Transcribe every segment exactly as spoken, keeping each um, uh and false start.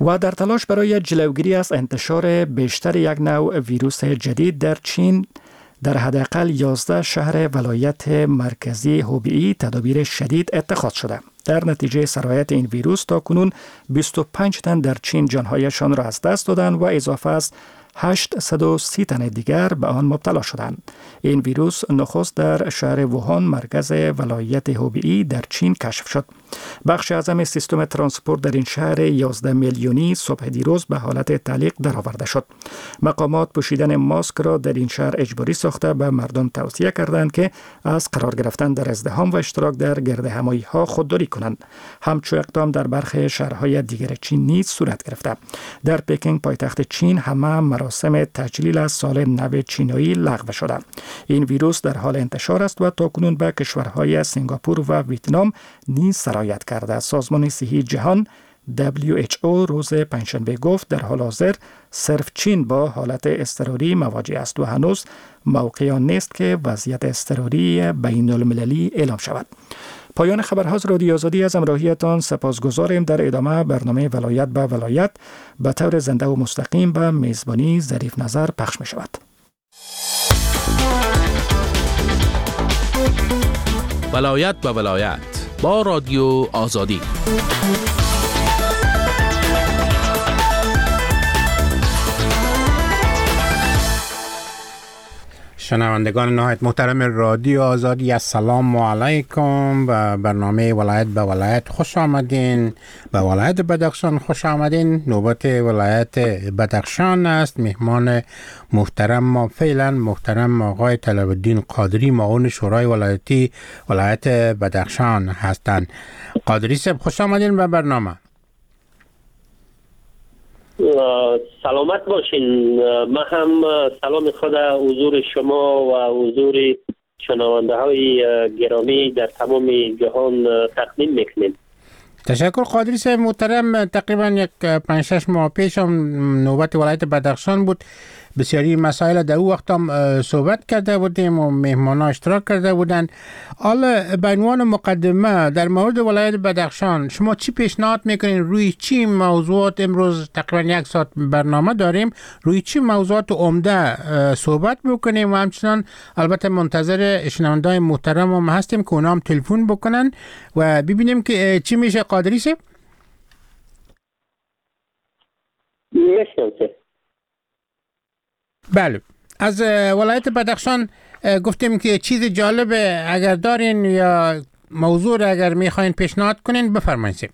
و در تلاش برای جلوگیری از انتشار بیشتر یک نوع ویروس جدید در چین، در حداقل یازده شهر ولایت مرکزی هوبئی تدابیر شدید اتخاذ شده. در نتیجه سرایت این ویروس تا کنون بیست و پنج تن در چین جانهایشان را از دست دادند و اضافه از هشتصد و سی تن دیگر به آن مبتلا شدند. این ویروس نخست در شهر ووهان مرکز ولایت هوبئی در چین کشف شد. بخش اعظم سیستم ترانسپورت در این شهر یازده میلیونی صبح دیروز به حالت تعلیق درآورده شد. مقامات پوشیدن ماسک را در این شهر اجباری ساخته به مردم توصیه کردند که از قرار گرفتن در ازدحام و اشتراک در گردهمایی ها خودداری کنند. همچو اقدام در برخی شهرهای دیگر چین نیز صورت گرفته. در پکینگ پایتخت چین همه مراسم تجلیل از سال نو چینایی لغو شده. این ویروس در حال انتشار است و تاکنون به کشورهای سنگاپور و ویتنام نیز سرایت کرده. سازمان صحی جهان دبلیو اچ او روز پنجشنبه گفت در حال حاضر صرف چین با حالت اضطراری مواجه است و هنوز موقعی آن نیست که وضعیت اضطراری بین المللی اعلام شود. پایان خبرها از رادیو آزادی، از همراهیتان سپاسگزاریم. در ادامه برنامه ولایت به ولایت به طور زنده و مستقیم به میزبانی ظریف نظر پخش می شود. ولایت به ولایت با رادیو آزادی. شنوندگان نهایت محترم رادیو آزادی، السلام علیکم. و برنامه ولایت به ولایت خوش آمدین. به ولایت بدخشان خوش آمدین. نوبت ولایت بدخشان است. مهمان محترم ما فعلا محترم آقای طلب الدین قادری، معاون شورای ولایتی ولایت بدخشان هستند. قادری صاحب خوش آمدین به برنامه. سلامت باشین. من هم سلام خود حضور شما و حضور شنونده های گرامی در تمام جهان تقدیم میکنیم. تشکر قادری صاحب محترم. تقریبا یک پنج شش ماه پیش هم نوبت ولایت بدخشان بود. بسیاری مسائل در او وقت هم صحبت کرده بودیم و مهمانا اشتراک کرده بودند. حالا به عنوان مقدمه در مورد ولایت بدخشان شما چی پیشنهاد میکنین؟ روی چی موضوعات امروز تقریبا یک ساعت برنامه داریم، روی چی موضوعات عمده صحبت بکنیم و همچنان البته منتظر شنونده‌های محترم هم هستیم که اونا هم تلفن بکنن و ببینیم که چی میشه. قادری صاحب میشنم. بله، از ولایت بدخشان گفتیم که چیز جالب اگر دارین یا موضوع اگر میخواین پیشنهاد کنین بفرمایید.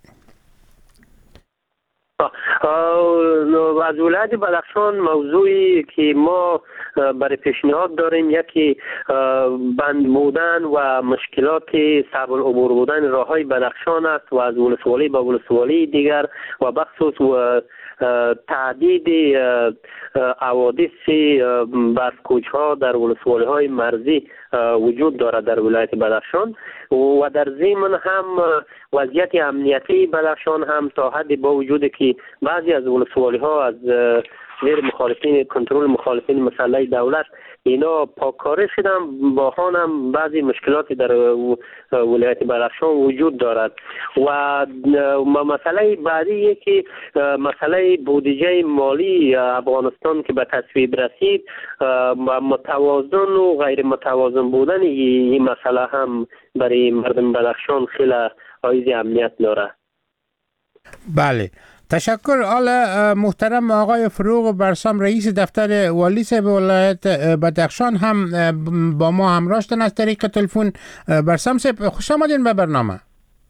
از ولایت بدخشان موضوعی که ما برای پیشنهاد داریم یکی بند بودن و مشکلات صعب العبور بودن راههای بدخشان است و از ولسوالی به ولسوالی دیگر و بخصوص و تعدید حوادث برف‌کوچ‌ها در ولسوالی‌های مرزی وجود دارد در ولایت بدخشان و در ضمن هم وضعیت امنیتی بدخشان هم تا حدی با وجود که بعضی از ولسوالی‌ها از زیر مخالفین کنترل مخالفین مسلح دولت اینا پاککاری شدن، با آن هم بعضی مشکلاتی در ولایت بدخشان وجود دارد و مسئله بعدی یکی مسئله بودجه مالی افغانستان که به تصویب رسید، متوازن و غیر متوازن بودن این مسئله هم برای مردم بدخشان خیلی حائز امنیت دارد. بله، تشکر. حالا محترم آقای فروغ برسام رئیس دفتر والی صاحب ولایت بدخشان هم با ما همراه شدن از طریق تلفن. برسام صاحب خوش آمدین به برنامه.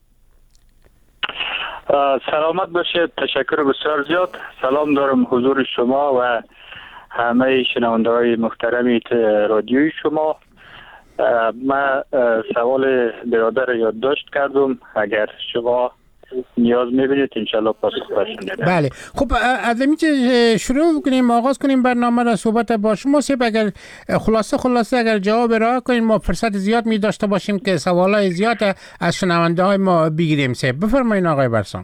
سلامت باشید. تشکر بسیار زیاد. سلام دارم حضور شما و همه شنونده های محترمی رادیوی شما. من سوال برادر یادداشت کردم، اگر شما نیاز میبینید انشالله پاسخ باشید. بله، خب از اینجا شروع کنیم، آغاز کنیم برنامه را. صحبت با شما سیب اگر خلاصه خلاصه اگر جواب ارائه کنیم ما فرصت زیاد می داشته باشیم که سوالای زیاد از شنونده های ما بگیریم. سیب بفرمایید آقای برسام.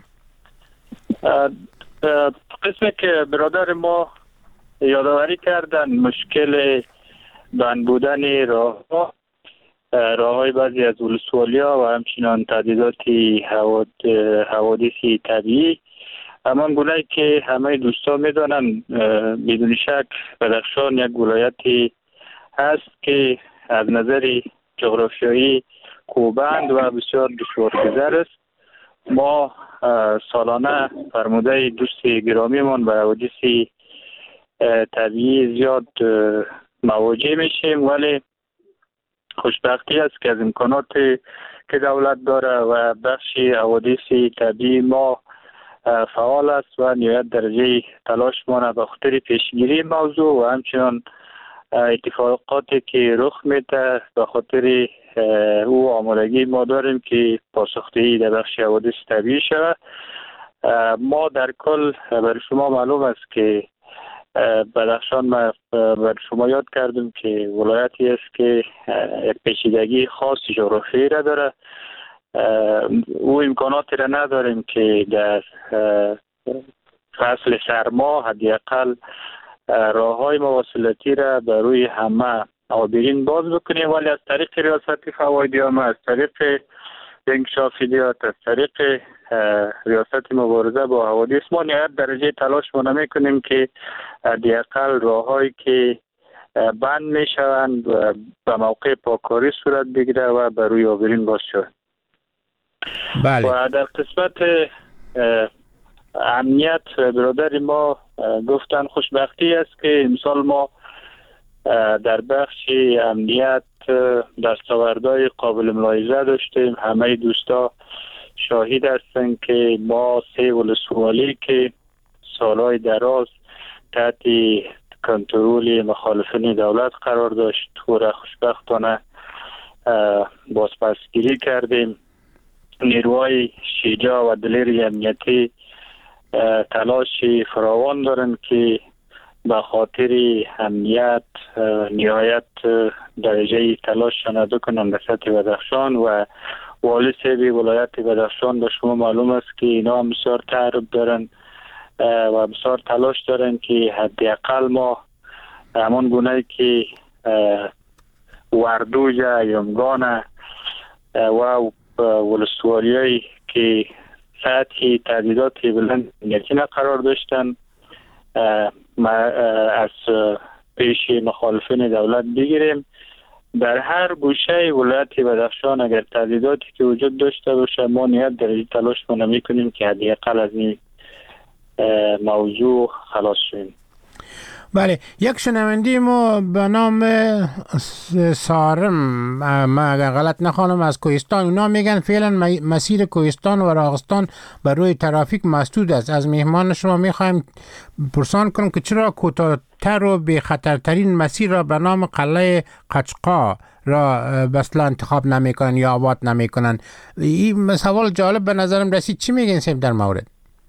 قسمی که برادر ما یادآوری کردن مشکل بند بودن راه راه های بعضی از ولسوالیا و همچنان تعدیدات حوادث طبیعی همان گونه که همه دوستان میدانند بدون شک بدخشان یک ولایتی هست که از نظر جغرافیایی کوهبند و بسیار دشوارگذر است. ما سالانه فرموده دوست گرامیمان به حوادث طبیعی زیاد مواجه میشیم، ولی خوشبختی است که از امکانات که دولت داره و بخش حوادث طبیعی ما فعال است و نهایت درجه تلاش ما به خاطر پیشگیری موضوع و همچنان اتفاقاتی که رخ میده به خاطر او آمادگی ما داریم که پاسخدهی در بخش حوادث طبیعی شود. ما در کل برای شما معلوم است که بدخشان ما برای شما یاد کردیم که ولایتی است که یک پیچیدگی خاص جغرافیایی را داره. او امکاناتی را نداریم که در فصل سرما حداقل راههای مواصلاتی را بر روی همه آبرین باز بکنیم، ولی از طریق ریاست فوایدی عامه، از طریق انکشاف ایدیات، از طریق ریاست مبارزه با حوادث ما نهایت درجه تلاش ما نمی کنیم که حداقل راههایی که بند می شوند به موقع پاککاری صورت بگیره و بر روی آبرین باز شود. بله. و در قسمت امنیت برادر ما گفتن خوشبختی است که امسال ما در بخش امنیت دستاوردهای قابل ملاحظه داشتیم. همه دوستا شاهد هستند که ما سه ولسوالی که سالهای دراز تحت کنترل مخالفین دولت قرار داشت و را خوشبختانه بازپسگیری کردیم. نیروهای شجاع و دلیر امنیتی تلاش فراوان دارند که به خاطر امنیت نهایت درجه تلاش شناده کنند به سطح بدخشان و والی صاحب ولایت بدخشان به شما معلوم است که اینا هم بسیار تعرب دارن و بسیار تلاش دارن که حداقل ما همان گونه که وردوج یمگان و ولسوالیایی که سطح تعدیدات بلند امنیتی قرار داشتن از پیش مخالفین دولت بگیریم. در هر گوشه ولایت بدخشان اگر تعدیداتی که وجود داشته باشه ما نهایت درجه تلاش ما نمی کنیم که حداقل از این موضوع خلاص شویم. بله، یک شنونده ما به نام سارم، ما اگر غلط نخوانم، از کوهستان، اونا میگن فعلا مسیر کوهستان و راغستان بر روی ترافیک مسدود است. از مهمان شما میخوایم پرسان کنم که چرا کوتاه‌تر و به خطرترین مسیر را به نام قلعه قچقا را مثلا انتخاب نمیکنن یا آباد نمیکنن؟ این سوال جالب به نظرم رسید. چی میگین سیم در مورد؟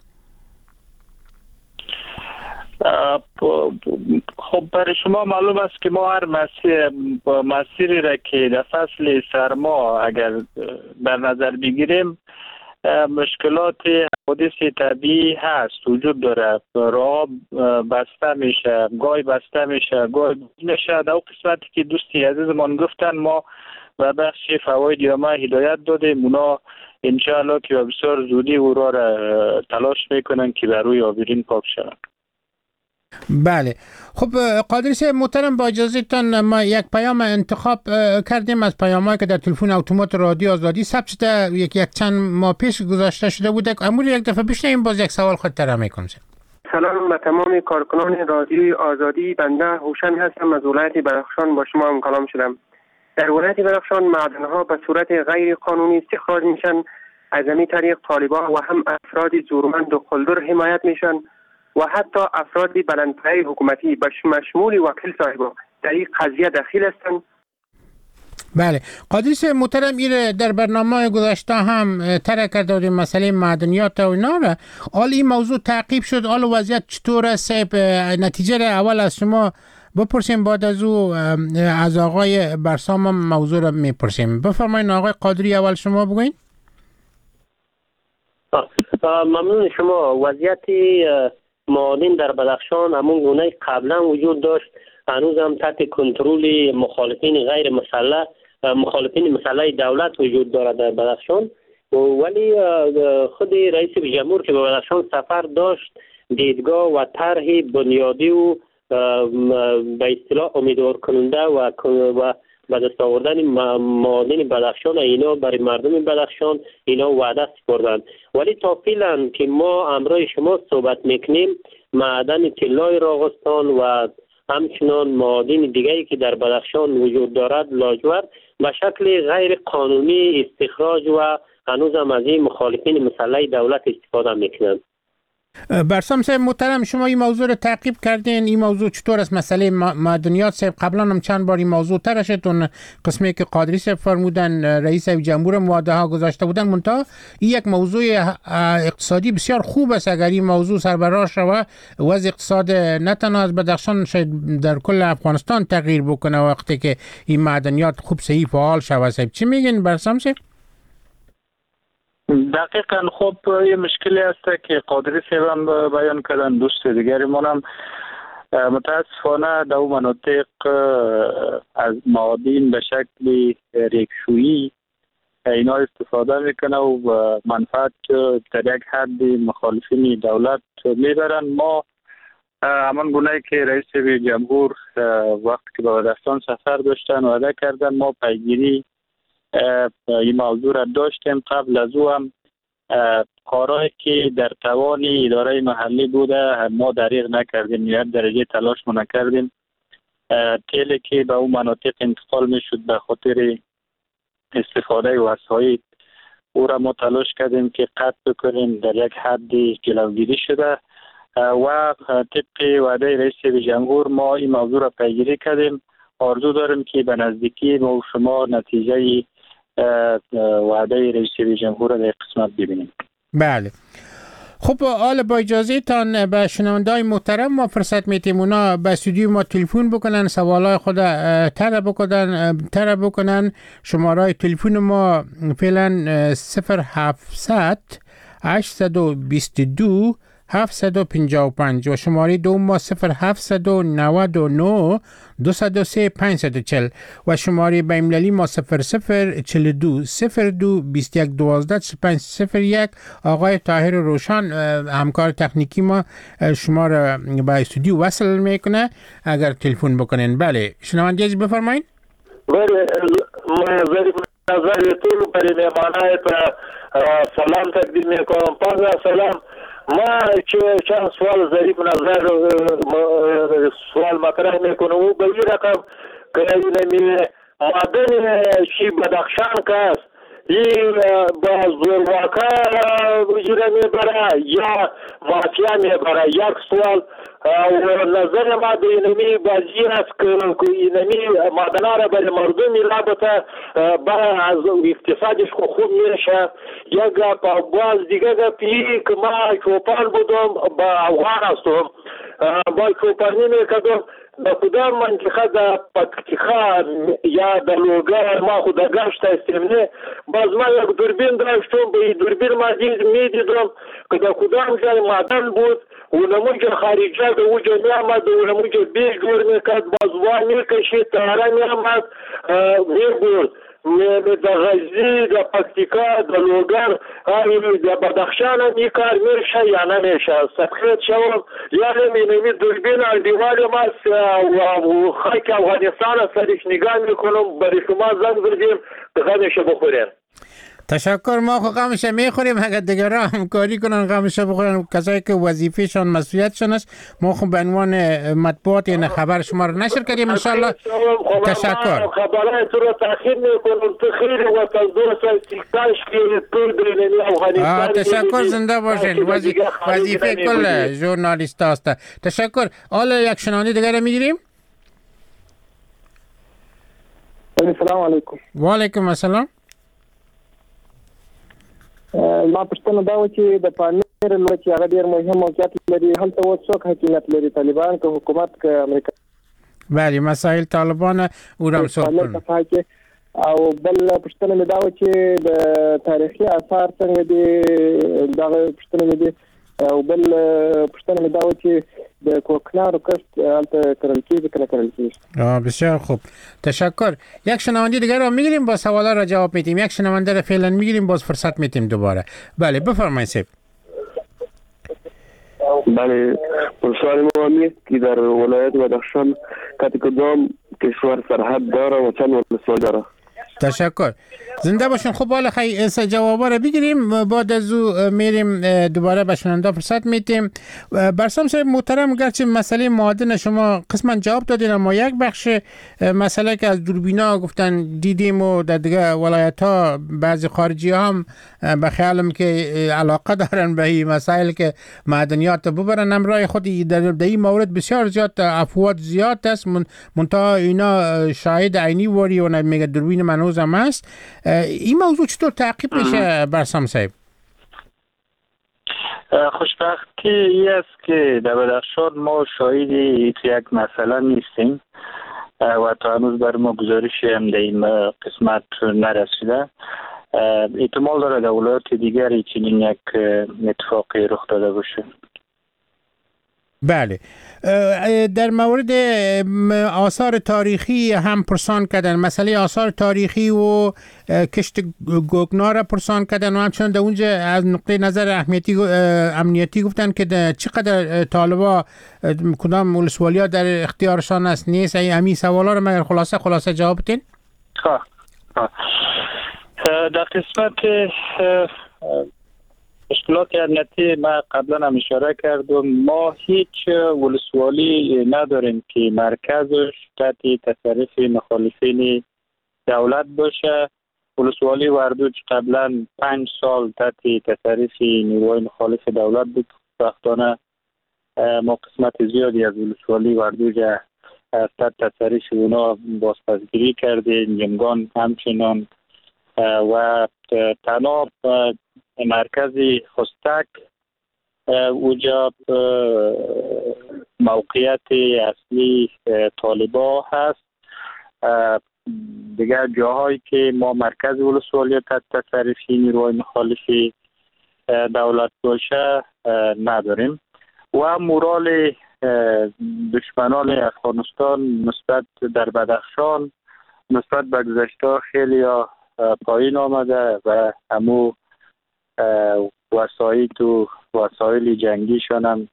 خب برای شما معلوم است که ما هر مسیر مسیری را که در فصل سرما اگر در نظر بگیریم مشکلات حوادث طبیعی هست، وجود داره. راه بسته میشه، گاهی بسته میشه، گاهی میشه. در قسمتی که دوستی عزیزمان گفتن ما و بخش فواید عامه هدایت دادیم، اونا انشاءالله که بسیار زودی او را تلاش میکنن که بر روی آبرین پاک شوند. بله. خب قادری صاحب محترم، با اجازهتان ما یک پیام انتخاب کردیم از پیامایی که در تلفن اتومات رادیو آزادی ثبت شده، یک یک چند ماه پیش گذاشته شده بود. امروز یک دفعه بشنویم، باز یک سوال خود طرح میکنم. سلام به تمام کارکنان رادیوی آزادی. بنده هوشنگ هستم، از ولایت بدخشان با شما هم کلام شدم. در ولایت بدخشان معدن‌ها به صورت غیر قانونی استخراج میشن. از همین طریق طالبان و هم افراد زورمند و قلدر حمایت میشن و حتی افراد بلندپایه حکومتی به مشمول وکیل صاحبا در این قضیه دخیل هستند. بله، قادری صاحب محترم، این در برنامه گذشته هم طرح کرده بودیم مسئله معدنیات و اینا را. حال این موضوع تعقیب شد، حال وضعیت چطور است؟ نتیجه را اول از شما بپرسیم، بعد از او از آقای برسام هم موضوع را میپرسیم. بفرمایید آقای قادری، اول شما بگوین. ممنون شما. وضعیت معادن در بدخشان همون گونه قبلا وجود داشت، هنوز هم تحت کنترل مخالفین غیر مسلح مخالفین مسلح دولت وجود دارد در بدخشان. ولی خود رئیس جمهور که به بدخشان سفر داشت دیدگاه و طرح بنیادی و به اصطلاح امیدوار کننده و و به دست آوردن معادن بدخشان اینا برای مردم بدخشان اینا وعده سپردند. ولی تا فعلا که ما امروز شما صحبت میکنیم معدن طلای راغستان و همچنان معادن دیگری که در بدخشان وجود دارد لاجورد به شکل غیر قانونی استخراج و هنوز هم از این مخالفین مسلح دولت استفاده میکنند. برسام صاحب محترم، شما این موضوع رو تعقیب کردین. این موضوع چطور است؟ مسئله معدنیات صاحب قبلا هم چند بار این موضوع طرح شد، اون قسمی که قادری صاحب فرمودن رئیس جمهور وعده ها گذاشته بودن، منتها این یک موضوع اقتصادی بسیار خوب است. اگر این موضوع سربراز شود وضع اقتصاد نه تنها از بدخشان شاید در کل افغانستان تغییر بکنه وقتی که این معدنیات خوب صحیح فعال شود. صاحب چی میگین برسام صاحب؟ دقیقا خب یه مشکلی هست که قادری صاحب هم بیان کردن، دوست دیگری ما هم متاسفانه در اون مناطق از معادن به شکل ریکشویی اینا استفاده میکنه و منفعت در یک حد مخالفین دولت میبرن. ما همان گونه که رئیس جمهور وقتی که به بدخشان سفر داشتن وعده کردن ما پیگیری این موضوع را داشتیم. قبل از او هم کارهایی که در توان اداره محلی بوده ما دریغ نکردیم، یک درجه تلاش ما نکردیم. تیلی که به اون مناطق انتقال می شد به خاطر استفاده وسایل او را ما تلاش کردیم که قطع بکنیم، در یک حد جلوگیری شده و طبق وعده رئیس جمهور ما این موضوع را پیگیری کردیم. آرزو داریم که به نزدیکی ما و شما نتیجه وعده رئیس جمهور در قسمت ببینیم. بله. خب حالا با اجازه تان به شنونده‌های محترم ما فرصت میتیم اونا به استودیو ما تلفن بکنن، سوالای خود طرح بکنن طرح بکنن. شماره تلفن ما فعلا صفر هفتصد هشتصد و بیست و دو هفتصد و پنجاه و پنج و شماره دوم ما صفر هفتصد و نود و نه دویست و سه پانصد و چهل و شماره بین‌المللی ما صفر صفر چهل و دو صفر دو بیست و یک دوازده پنج صفر یک. آقای طاهر روشن همکار تکنیکی ما شما را به استودیو وصل میکنه اگر تلفن بکنین. بله شنونده عزیز بفرمایید. بله من ظریف نظرتون برای مهمانایت سلام تقدیم میکنم. پس سلام. ما که چند سوال ظریف نظر سوال مطرح میکنم و به این رقم که این معدن چی بدخشان کست این با زورواکا اجرا میبره یا مافیا میبره. یک سوال و نظر ما به اینمی بازی است که اینمی معدنها را برای مردمی رابطه برای از اقتصادش خوب میشه. یک گپ باز دیگه گپی که ما چوپان بودم با افغان هستم با چوپانی میکردم در کدام منطقه در پکتیکا یا در لوگر ما خود گشت استمنه باز ما یک دوربین داشتم به این دوربین ما میدیدم که در کدام جای معدن بود و نمونجا خارجه به اوجا میامد و نمونجا بیش دور میکرد باز وان میکشید تاره میامد میبود در غزی در پکتیکا در لوگر در بدخشان هم این کار میشه یا نمیشه. سبخیت شوم یعنی نمی دوربین از دیوال ماست و خاک افغانستان سرش نگاه میکنم برای شما زنگ بردیم که غمشه بخوریم. تشکر. ما خو غمش میخوریم اگر دیگران همکاری کنن غمش بخورن کسایی که وظیفهشان مسئولیتشان است. ما خو به عنوان مطبوعات این خبر شما رو نشر کردیم ان شاء الله. تشکر. خبرات رو تاخیر میکنم تخیر و تدوس استکاش که تو بین افغانستان. تشکر. زنده باشین. وظیفه کل ژورنالیست است. تشکر. حالا یک شنونده دیگر میگیریم. السلام علیکم. و علیکم السلام. ما پښتنه دا و چې د پامیر لور چې هغه ډیر مهم موقعیت لري هلته اوس څوک حکومت لري، طالبان که حکومت که امریکا؟ بله مسائل طالبان او را هم صحبت کنیم. او بل پښتنه مې دا و چې د تاریخي آثار څنګه دي دغه پښتنه مې دي او بل پښتنه مې دا و چې د کوکنارو کشت هلته کرل کیږي که نه کرل کیږي. بسیار خوب، تشکر. یک شنونده دیگر رو میگیریم، با سوالا را جواب میدیم. یک شنونده را فعلا میگیریم، باز فرصت میدیم دوباره. بله بفرمایید سیب. بله، سوال ما همیه که در ولایت بدخشان کتی کدام کشور سرحد داره و چند ولسوالی داره؟ تشکر، زنده باشین. خب حالا خیلی جوابا رو بگیریم، بعد از او میریم دوباره به شنونده فرصت میدیم. برسام صاحب محترم، گرچه مسئله معادن شما قسما جواب دادین، اما یک بخش مسئله که از دوربینا گفتن دیدیم و در دیگه ولایت ها بعضی خارجی هم به خیالم که علاقه دارن به این مسائل که معدنیات ببرن، هم رای خودی در این مورد بسیار زیاد افواد زیاد است. منتها اینا شاهد عینی وری و میگه دوربین منوز هم است. این موضوع چطور تعقیب میشه برسام صاحب؟ خوشبختی ای است که در بدخشان ما شاهدی یک مسئله نیستیم و تا هنوز بر ما گزارشی هم در این قسمت نرسیده. احتمال داره در ولایات دیگری چنین یک اتفاقی رخ داده باشه. بله، در مورد آثار تاریخی هم پرسان کردن، مسئله آثار تاریخی و کشت گوگنار پرسان کردن و همچنان در اونجا از نقطه نظر اهمیتی امنیتی گفتن که چقدر طالبا کدام ولسوالی‌ها در اختیارشان است نیست. همین سوالا رو مگر خلاصه خلاصه جواب بدین؟ ها ها در قسمت مشکلات امنیتی ما قبلا هم اشاره کردم، ما هیچ ولسوالی نداریم که مرکزش تحت تصرف مخالفین دولت باشه. ولسوالی وردوج قبلا پنج سال تحت تصرف نیروهای مخالف دولت بود. وقتانه ما قسمت زیادی از ولسوالی وردوج تحت تصرف اونا بازپسگیری کردیم، جمگان همچنان و تنها مرکزی خستک اوجا موقعیت اصلی طالبا هست. دیگر جاهایی که ما مرکز ولسوالی تحت تصرف نیروهای مخالف دولت باشه نداریم و مورال دشمنان افغانستان نسبت در بدخشان نسبت به گذشته خیلی پایین آمده و همو وسایل و وسایل جنگیشان هم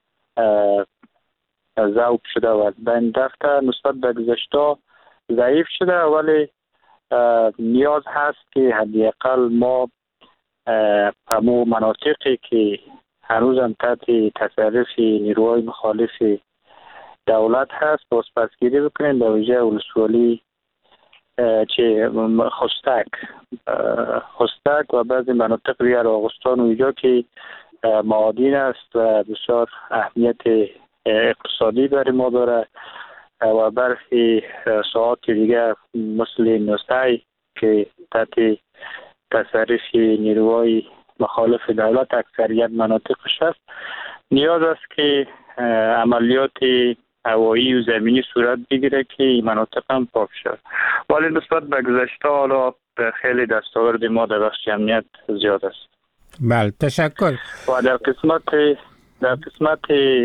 ذوب شده و از بین رفته. نسبت به گذشته ضعیف شده، ولی نیاز هست که حداقل ما همو مناطقی که هنوز هم تحت تصرف نیروهای مخالف دولت هست بازپسگیری بکنیم. به ویژه ولسوالی چه خستک خستک و بعضی مناطق دیگر آغستان و اینجا که معادن است و بسیار اهمیت اقتصادی برای ما داره و برخی ساعات دیگر مثل نوسای که تحت تصرف نیروهای مخالف دولت اکثریت مناطقش است. نیاز است که عملیات هوایی و زمینی صورت بگیره که این مناطق هم پاک شد. ولی نسبت به گذشته حالا خیلی دستاورد ما در بخش امنیت زیاد است. بله، تشکر. و در قسمت در قسمت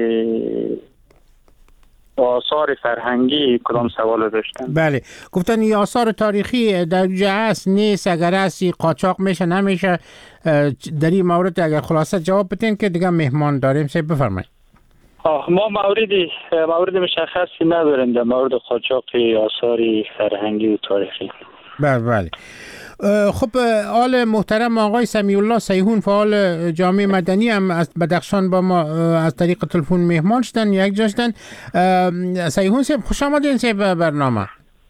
آثار فرهنگی کدام سوال داشتن؟ بله، گفتن این آثار تاریخی در جا هست نیست، اگر هست قاچاق میشه نمیشه. در این مورد اگر خلاصه جواب بدین که دیگه مهمان داریم. سه بفرمایید. ما موردی مورد مشخصی نداریم در مورد قاچاق آثار فرهنگی و تاریخی. بله بله. خب آل محترم آقای سمیع الله سیحون فعال جامعه مدنی هم از بدخشان با ما از طریق تلفن مهمان شدن، یک جا شدن. سیحون صاحب خوش آمدین به برنامه.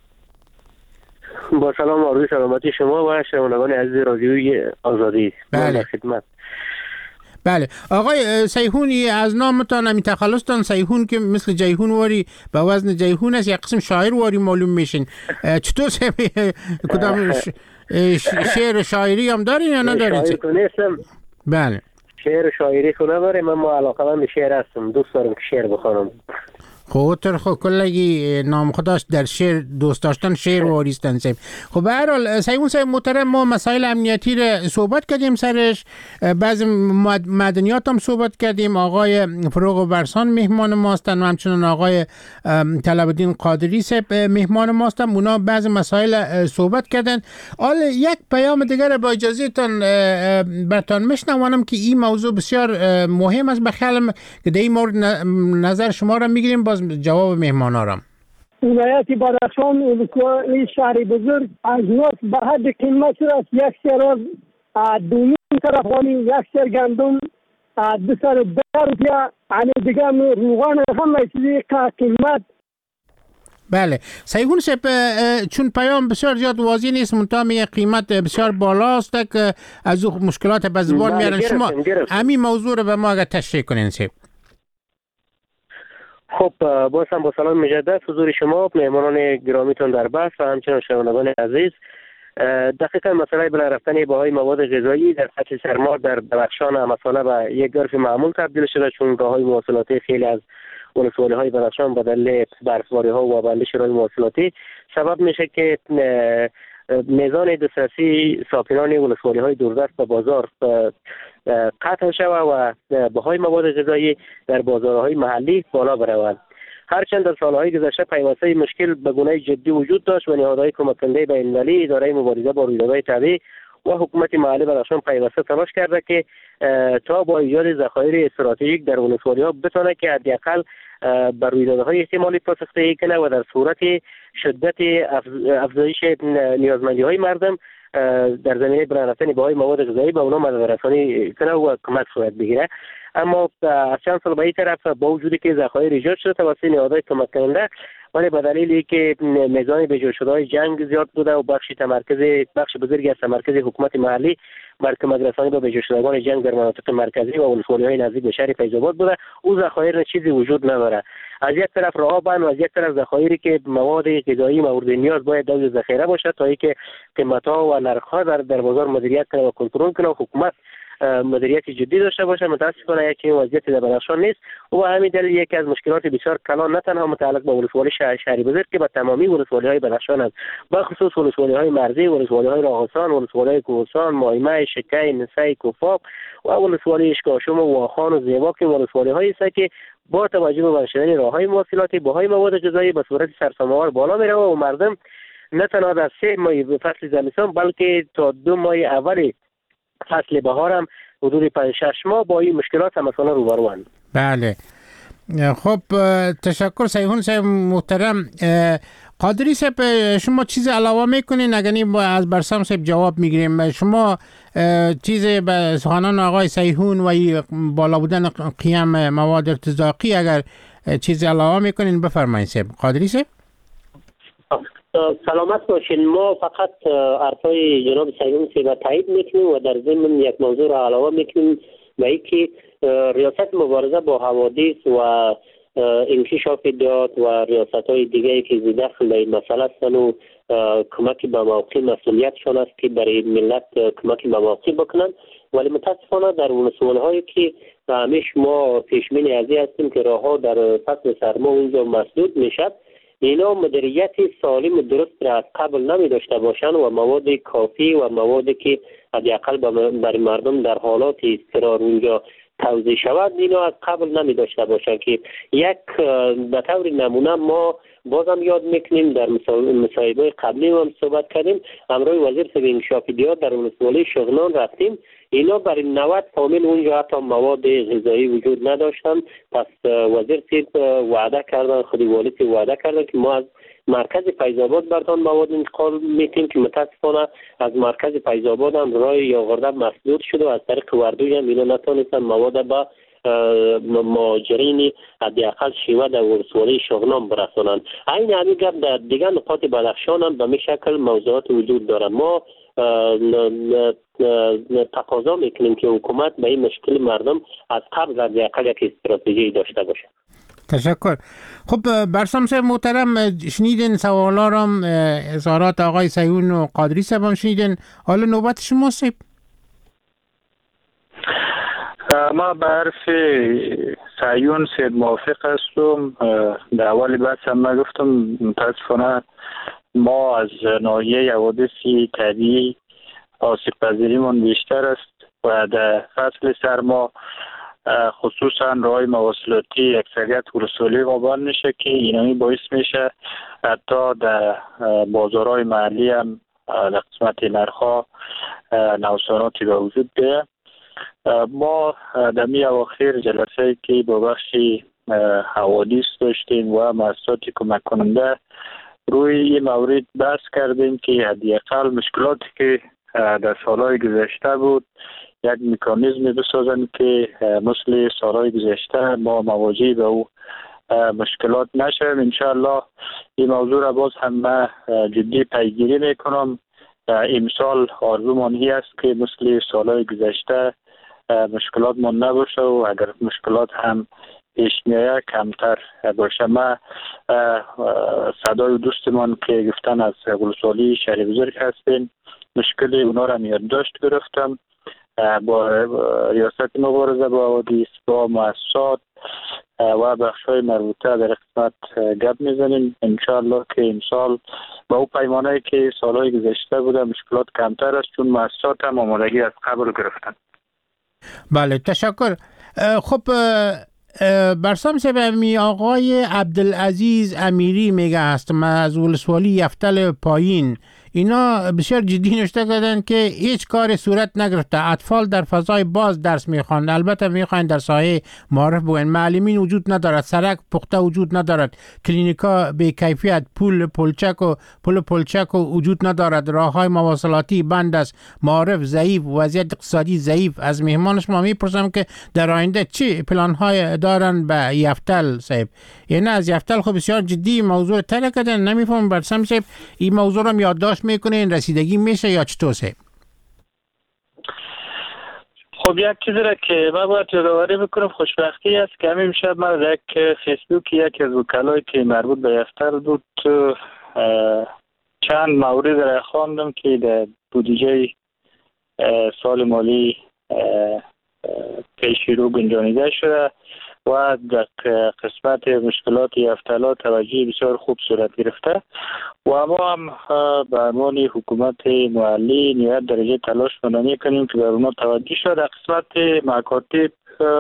با سلام آرزوی سلامتی شما و شنوندگان عزیز رادیوی آزادی. بله خدمت. بله آقای سیحونی، از نامتان همی تخلصتان سیحون که مثل جیهون واری به وزن جیهون است، یک قسم شاعر واری معلوم میشین. چطور کدام شعر شاعری هم دارین یا ندارین؟ شاعر کنیستم. بله. شعر شاعری کنه داریم، اما علاقه من به شعر هستم، دوست دارم که شعر بخونم. خاطر خو کلگی نام خداش در شعر دوست داشتن شعر واریستن سیم. خب به هر حال سیمون صاحب محترم ما مسائل امنیتی را صحبت کردیم سرش، بعضی مدنیات هم صحبت کردیم. آقای فروغ برسان مهمان ماستن و همچنان آقای طلب الدین قادری صاحب مهمان ماستن، اونا بعضی مسائل صحبت کردن. حال یک پیام دیگر با اجازه تان براتون میشنوانم که این موضوع بسیار مهم است. بخیالم که در این مورد نظر شما را میگیریم، باز جواب مهمانارم. ولایت بدخشان این شهر بزرگ از نفت به حد قیمت است. یک سر دونیم طرف همی یک سر گندم دو سر ده روپیه، علی دیگه روغان همه چیزی قیمت. بله سیهون صاحب، چون پیام بسیار زیاد واضح نیست، منتها میگه قیمت بسیار بالاست که از او مشکلات به زبان میارن. شما همین موضوع رو به ما اگر تشریح کنین صاحب. خب باز هم با سلام مجدد حضور شما، مهمانان گرامیتون در بحث و همچنان شنوندگان عزیز. دقیقا مسئله بالا رفتن بهای مواد غذایی در سطح سرمار در بدخشان مسئله به یک عرف معمول تبدیل شده، چون راههای مواصلاتی خیلی از ولسوالی های بدخشان به دلیل برفباری ها و بندش راه مواصلاتی سبب میشه که میزان دسترسی ساکنان ولسوالی های دوردست به بازار قطع شود و بهای مواد غذایی در بازارهای محلی بالا برود. هرچند در سالهای گذشته پیوسته مشکل به گونه جدی وجود داشت و نهادهای کمک کننده بین‌المللی، اداره مبارزه با رویدادهای طبیعی و حکومت محلی بدخشان پیوسته تلاش کرده که تا با ایجاد ذخایر استراتژیک در ولسوالی ها بتونه که حداقل بر رویدادهای احتمالی پاسخدهی کنه و در صورت شدت افزایش نیازمندی های مردم در زمینه برآورده رفتن بهای مواد غذایی به اونا مدد رسانی کنه و کمک صورت بگیره. اما از چند سال به این طرف با وجودی که ذخایر ایجاد شده توسط نهادهای کمک کننده، ولی به دلیلی که میزان بجا شده های جنگ زیاد بوده و بخش تمرکز بخش بزرگی از تمرکز حکومت محلی بر کمک رسانی به بجا شدگان جنگ در مناطق مرکزی و ولسوالی های نزدیک به شهر فیض آباد بوده، او ذخایر چیزی وجود نداره. از یک طرف راه بند و از یک طرف ذخایری که مواد غذایی مورد نیاز باید در ذخیره باشد تا اینکه قیمت‌ها و نرخ‌ها در در بازار مدیریت کنه و کنترل کنه و حکومت مدیریت جدی داشته باشه. متاسفانه یک وضعیت در بدخشان نیست و همین دلیل یکی از مشکلات بسیار کلان نه تنها متعلق به ولسوالی شهر شهری بزرگ که به تمامی ولسوالی های بدخشان است، به خصوص ولسوالی های مرزی، ولسوالی های راهستان، ولسوالی های کوهستان، مایمه، شکی، نسای، کوفاب و ولسوالی اشکاشم و واخان و زیبا که ولسوالی هایی است که با توجه به بندشدن راههای مواصلاتی بهای مواد غذایی به صورت سرسام‌آور بالا میره و مردم نه تنها در سه ماه فصل زمستان بلکه تا دو ماه اول فصل بهار هم حدود پنج شش ماه با این مشکلات هم مثلا روبروند. بله خب تشکر سیهون صاحب محترم. قادری صاحب شما چیز علاوه میکنین؟ اگر با از برسام صاحب جواب میگیریم. شما چیز به سخنان آقای سیهون و بالا بودن قیم مواد ارتزاقی اگر چیز علاوه میکنین بفرمایید صاحب. قادری صاحب سلامت باشین. ما فقط حرفای جناب سیهون صاحب تایید میکنیم و در ضمن یک موضوع را علاوه میکنیم و اینکه ریاست مبارزه با حوادث و انکشاف داد و ریاست های دیگری که داخل این مسئله هستند و کمک به موقع مسئولیتشان است که برای ملت کمک به موقع بکنند، ولی متاسفانه در ولسوالی هایی که همیشه ما پیشبینی از این هستیم که راه ها در فصل سرما اونجا مسدود میشد، اینا مدیریت سالم درست را از قبل نمی داشته باشند و مواد کافی و موادی که حداقل برای مردم در حالات اضطرار اونجا توزیع شود اینا از قبل نمی داشته باشند. که یک به طور نمونه ما بازم یاد میکنیم در مصاحبه قبلی هم صحبت کردیم، امروز وزیر صاحب انکشاف دیار در ولسوالی شغنان رفتیم، اینا برای نود فامیل اونجا حتی مواد غذایی وجود نداشتن. پس وزیر صاحب وعده کردن، خودی والی صاحب وعده کردن که ما از مرکز فیض آباد برتان مواد انتقال میتیم که متاسفانه از مرکز فیض آباد هم راه یاغرده مسدود شده و از طریق وردوی هم اینا نتونستن مواد با مهاجرین حداقل شیوه در ولسوالی شغنان برسانند. این همین گپ در دیگر نقاط بدخشان هم به می شکل موضوعات وجود داره. ما تقاضا میکنیم که حکومت به این مشکل مردم از قبل حداقل یک استراتژی داشته باشه. تشکر. خب برسام صاحب محترم شنیدین سوالا رام، اظهارات آقای سیهون و قادری صاحب هم شنیدین، حالا نوبت شما صاحب. ما به عرف سعیون سید موافق هستم. در اول بحث هم من گفتم متاسفانه ما از ناحیه حوادث طبیعی آسیب پذیریمون بیشتر است و در فصل سرما خصوصا راه‌های مواصلاتی اکثریت ولسوالی آبان میشه که اینایی باعث میشه حتی در بازارهای محلی هم در قسمت نرخ‌ها نوساناتی به وجود بیاید. ما در می اواخر جلسه که با بخش حوادث داشتیم و مؤسسات کمک کننده روی این مورد بحث کردیم که حداقل مشکلاتی که در سالهای گذشته بود یک مکانیزمی بسازن که مثل سالهای گذشته ما مواجه به او مشکلات نشویم. انشاءالله این موضوع را باز هم من جدی پیگیری میکنم. امسال آرزومان این است که مثل سالهای گذشته مشکلات من نباشه و اگر مشکلات هم پیش میآید کمتر باشه. من صدای دوستمان که گفتن از ولسوالی شهر بزرگ هستین مشکل اونا را یادداشت گرفتم. با ریاست مبارزه با حوادث با مؤسسات و بخش‌های مربوطه در قسمت گپ میزنیم. انشاءالله که امسال با او پیمانه‌ای که سالهای گذشته بوده مشکلات کمتر است چون مؤسسات هم آمادگی از قبل گرفتن. بله تشکر. خب برسام سبمی آقای عبدالعزیز امیری میگه هستم از ولسوالی یفتل پایین، اینا بسیار جدی نوشته کردن که هیچ کار صورت نگرفته، اطفال در فضای باز درس میخوان، البته میخوان در سایه معارف بگن، معلمین وجود ندارد، سرک پخته وجود ندارد، کلینیکا به کیفیت، پول پلچک و پول پلچک و وجود ندارد، راههای مواصلاتی بند است، معارف ضعیف، وضعیت اقتصادی ضعیف. از مهمان شما میپرسم که در آینده چی پلان های دارن به یفتل صاحب؟ یعنی از یفتل خب بسیار جدی موضوع تر کردن، نمیفهم برسام صاحب این موضوع رو یادداشت میکنین رسیدگی میشه یا چطور صاحب؟ خب یک چیزی را که من باید یادآوری بکنم خوشبختی است که همین شب من در یک فیسبوک یکی از وکلایی که مربوط به یفتل بود چند مورد را خواندم که در بودجه سال مالی پیش رو گنجانیده شده و در قسمت مشکلات یفتلا توجه بسیار خوب صورت گرفته و ما هم به عنوان حکومت محلی نهایت درجه تلاش می کنیم که بر اونا توجه شد. در قسمت مکاتب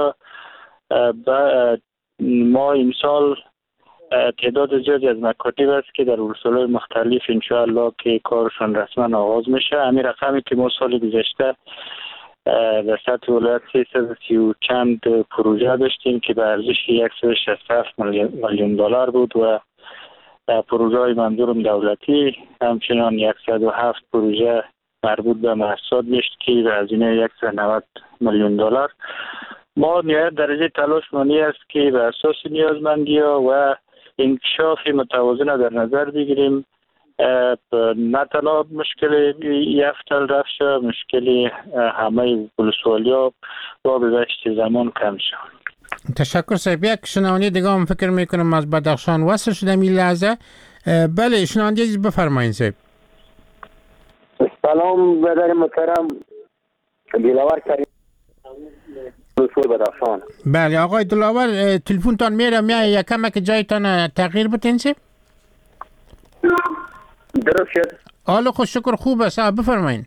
ما امسال تعداد زیادی از مکاتب است که در ولسوالی مختلف انشاءالله که کارشان رسما آغاز میشه. همین رقمی که ما سال گذشته در سطح ولایت سیصد و سی و چند پروژه داشتیم که به ارزش صد و شصت و هفت میلیون دلار بود و پروژه های منظورم دولتی، همچنان صد و هفت پروژه مربوط به مؤسسات داشت که به هزینه صد و نود میلیون دلار. ما نهایت درجه تلاش مانی است که به اساس نیازمندی ها و انکشاف متوازن در نظر بگیریم نه تنها مشکل یفتل رفت شد، مشکل همه ولسوالی ها با گذشت زمان کم شد. تشکر صاحب. یک شنونده دیگه هم فکر میکنم از بدخشان وصل شدم این لحظه. بله شنونده بفرمایید صاحب. سلام برادر محترم، دلاور کریم ولسوالی بدخشان. بله آقای دلاور تلفن تان میره میای یک کمک جایتان تغییر بتین صاحب؟ درست شد. حالا خوش شکر خوب است، بفرمایید.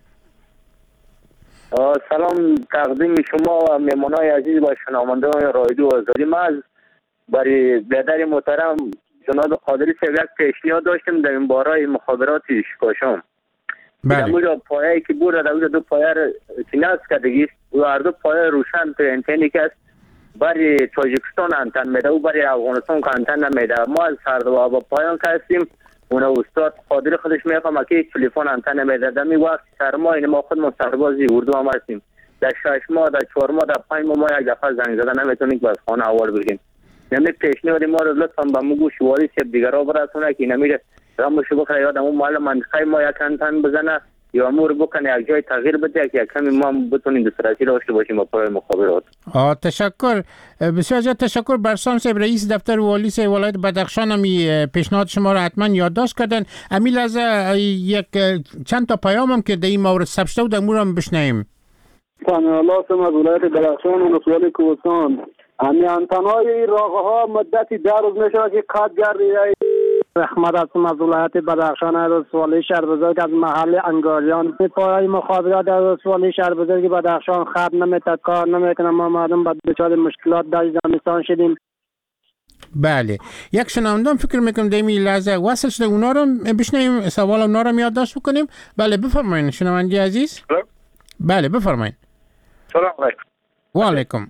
سلام تقدیم شما و مهمانای عزیز و شنوندگان رادیو آزادی. ما از برای برادر محترم جناب قادری صاحب یک پیشنهاد داشتیم در این باره مخابرات شکاشان. بله. در پایه‌ای که بود در دو پایه چیناس کردگی و هر دو پایه روشن تو انتنی که است برای تاجیکستان انتن میده و برای افغانستان که انتن نمیده. ما از هر دو با پایان که هستیم اون استاد قادر خودش میفهمه که تلفن انتن نمیده. در می وقت سرما این ما خود سربازی اردو هم هستیم، در شش ماه در چهار ماه در پنج ماه ما یک دفعه زنگ زدن نمیتونیم که از خانه اول بگیم. نمی پیشنهاد ما رو لطفا به مو گوش والی سب دیگر را برسونه که نمیره رام شو بخره یادم اون مال منطقه ما یک انتن بزنه یا امور بکنه یک جای تغییر بده که کمی ما بتونیم دسترسی داشته باشیم با پای مخابرات. آه تشکر بسیار زیاد تشکر. برسام صاحب رئیس دفتر والی ولایت بدخشان هم پیشنهاد شما را حتما یادداشت کردن. امیل از یک چند تا پیام هم که در این مورد ثبت شده امور هم بشنویم. سلام علیکم از ولایت بدخشان و ولسوالی کوهستان. همین انتنای راغه ها مدتی ده روز میشه که قطع گردیده. رحمت هستم از ولایت بدخشان از ولسوالی شهر بزرگ از محل انگاریان. پایه‌های مخابرات از ولسوالی شهر بزرگ بدخشان خط نمیتد، کار نمیکنه. ما مردم بعد دچار مشکلات در زمستان شدیم. بله، یک شنوندم فکر میکنم در این لحظه وصل شده، اونا رو بشنویم، سوال اونا رو یادداشت بکنیم. بله بفرمایید شنونده عزیز. بله بفرمایید. سلام علیکم. و علیکم.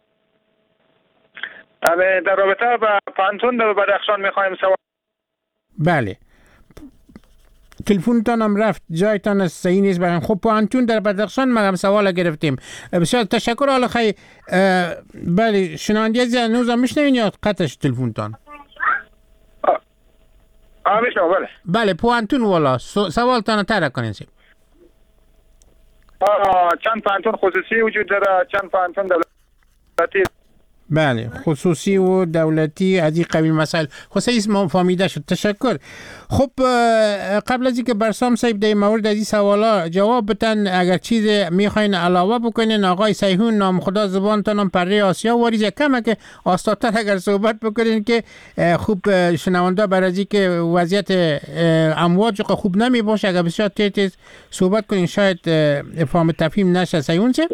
در رابطه با پانتون در بدخشان میخوایم سوال. بله، تلفنتان هم رفت، جایتان صحیح نیست برام. خب پانتون در بدخشان ما هم سوال گرفتیم. بسیار تشکر. حالا خیلی بله شنونده عزیز هنوز هم میشنوین یا قطعش تلفنتان؟ آه میشنم. بله بله پانتون والا سوالتان تر کنین. آه چند پانتون خصوصی وجود داره، چند پانتون دولتی؟ بله خصوصی و دولتی از این قبیل مسائل خصوصی ما فهمیده شد. تشکر. خب قبل از اینکه برسام صاحب در مورد از این سوالا جواب بدن، اگر چیز میخواین علاوه بکنین آقای سیهون نام خدا زبانتان هم پره آسیا واریز کمه که آستاتر اگر صحبت بکنین که خوب شنونده بر از اینکه وضعیت امواج خوب نمی باشه، اگر بسیار تیز صحبت کنین شاید افهام تفهیم نشه. سیهون صاحب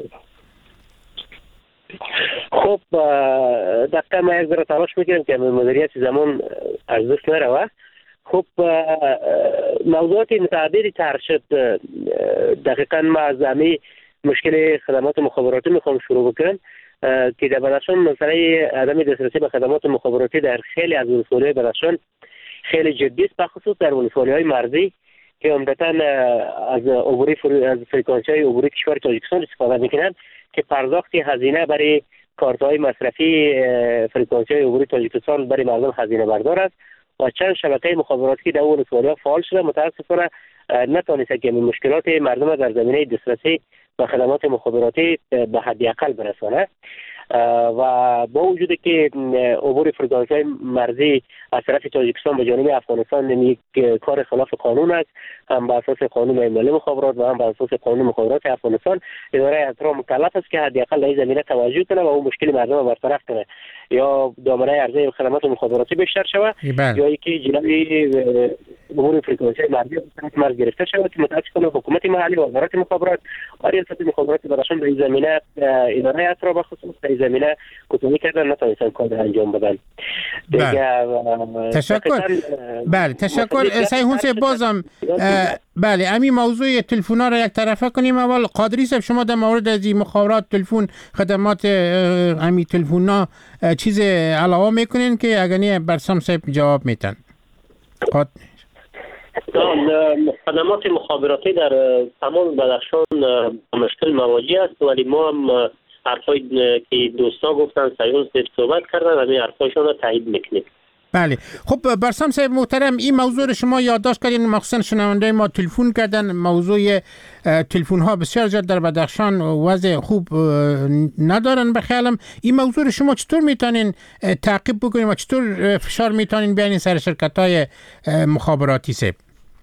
خب دقیقا ما یک ذره تلاش میکنیم که مدیریت زمان از دست نروه. خب موضوعات متعددی طرح شد. دقیقا ما از همه مشکل خدمات مخابراتی میخوام شروع بکنم که در بدخشان مسئله عدم دسترسی به خدمات مخابراتی در خیلی از ولسوالی‌های بدخشان خیلی جدی است، بخصوص در ولسوالی‌های مرزی که عمدتاً از عبوری فر... از فرکانسی‌های عبوری کشور تاجیکستان استفاده میکنند که پرداخت هزینه برای کارت‌های مصرفی فرکانسی‌های عبوری تاجیکستان برای مردم هزینه بردار است و چند شبکه مخابراتی در اون ولسوالی‌ها فعال شده. متأسفانه نتونسته که مشکلات مردم در زمینه دسترسی به خدمات مخابراتی به حد اقل برسانه و با وجود که عبور فرکانسی‌های مرزی از طرف تاجیکستان به جانب افغانستان یک کار خلاف قانون است، هم به اساس قانون ملی مخابرات و هم به اساس قانون مخابرات افغانستان، اداره اطراف مکلف است که حداقل در این زمینه توجه کنه و اون مشکل مردم را برطرف کنه، یا دامنه عرضه خدمات مخابراتی بیشتر شود یا اینکه جلوی عبور فرکانسی‌های مرزی از طرف مرز گرفته شود که متأسفانه حکومت محلی و وزارت مخابرات و ریاست مخابرات بدخشان در این زمینه اداره اطراف بخصوص در این زمینه کوتاهی کردن، نتونستن کار انجام بدن. تشکر. بله تشکر. سیهون صاحب بازم بله همین موضوع تلفن‌ها را یک طرفه کنیم. اول قادری صاحب شما در مورد از مخابرات تلفن خدمات همین تلفن‌ها چیز علاوه میکنین که اگر نه برسام صاحب جواب میتن؟ قاد خدمات مخابراتی در تمام بدخشان مشکل مواجه است، ولی ما هم حرفای که دوستا گفتن سیون صاحب صحبت کردن و این حرفایشون را تایید میکنیم. بله خب برسام صاحب محترم این موضوع رو شما یادداشت کردین، مخصوصا شنونده ما تلفن کردن. موضوع تلفن ها بسیار زیاد در بدخشان وضع خوب ندارن. به خیالم این موضوع رو شما چطور میتونین تعقیب بکنین و چطور فشار میتونین بیانین سر شرکت های مخابراتی صاحب؟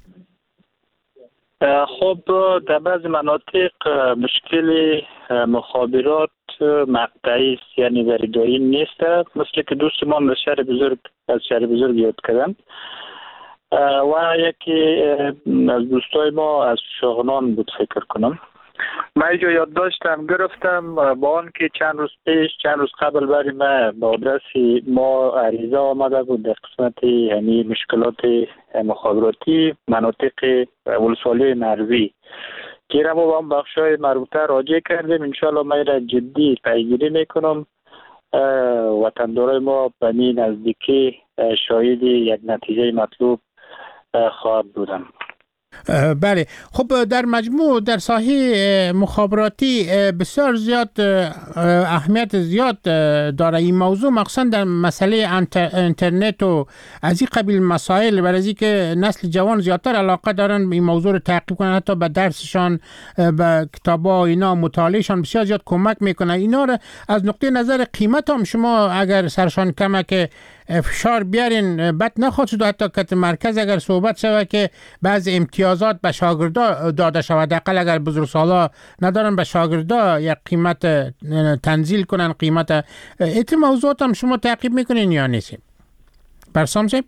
خب در بعض مناطق مشکل مخابرات مقطعی است، یعنی وریدایی نیست، مثل که دوست ما از شهر بزرگ از شهر بزرگ یاد کردن و یکی از دوستای ما از شاغنان بود فکر کنم. من اینجا یادداشتم گرفتم با آن که چند روز پیش چند روز قبل برای ما با آدرس ما عریضه آمده بود در قسمت یعنی مشکلات مخابراتی مناطق ولسوالی مرزی که را ما با هم بخشای مربوطه راجع کردیم. انشاءالله من را جدی پیگیری میکنم. وطندارای ما به این نزدیکی شاهد یک نتیجه مطلوب خواهد بودن. بله خب در مجموع در ساحه مخابراتی بسیار زیاد اهمیت زیاد داره این موضوع، مخصوصا در مسئله اینترنت و از این قبیل مسائل، برای اینکه نسل جوان زیادتر علاقه دارن این موضوع رو تعقیب کنن، حتی به درسشان به کتابا اینا مطالعهشان بسیار زیاد کمک میکنه. اینا رو از نقطه نظر قیمت هم شما اگر سرشان کمه که فشار بیارین بد نخواد شد حتی که مرکز اگر صحبت شود که بعض امتیازات به شاگردا داده شود، حداقل اگر بزرگسالا ندارن به شاگردا یک قیمت تنزیل کنن قیمت. ایت موضوعات هم شما تعقیب میکنین یا نیست؟ برسام صاحب؟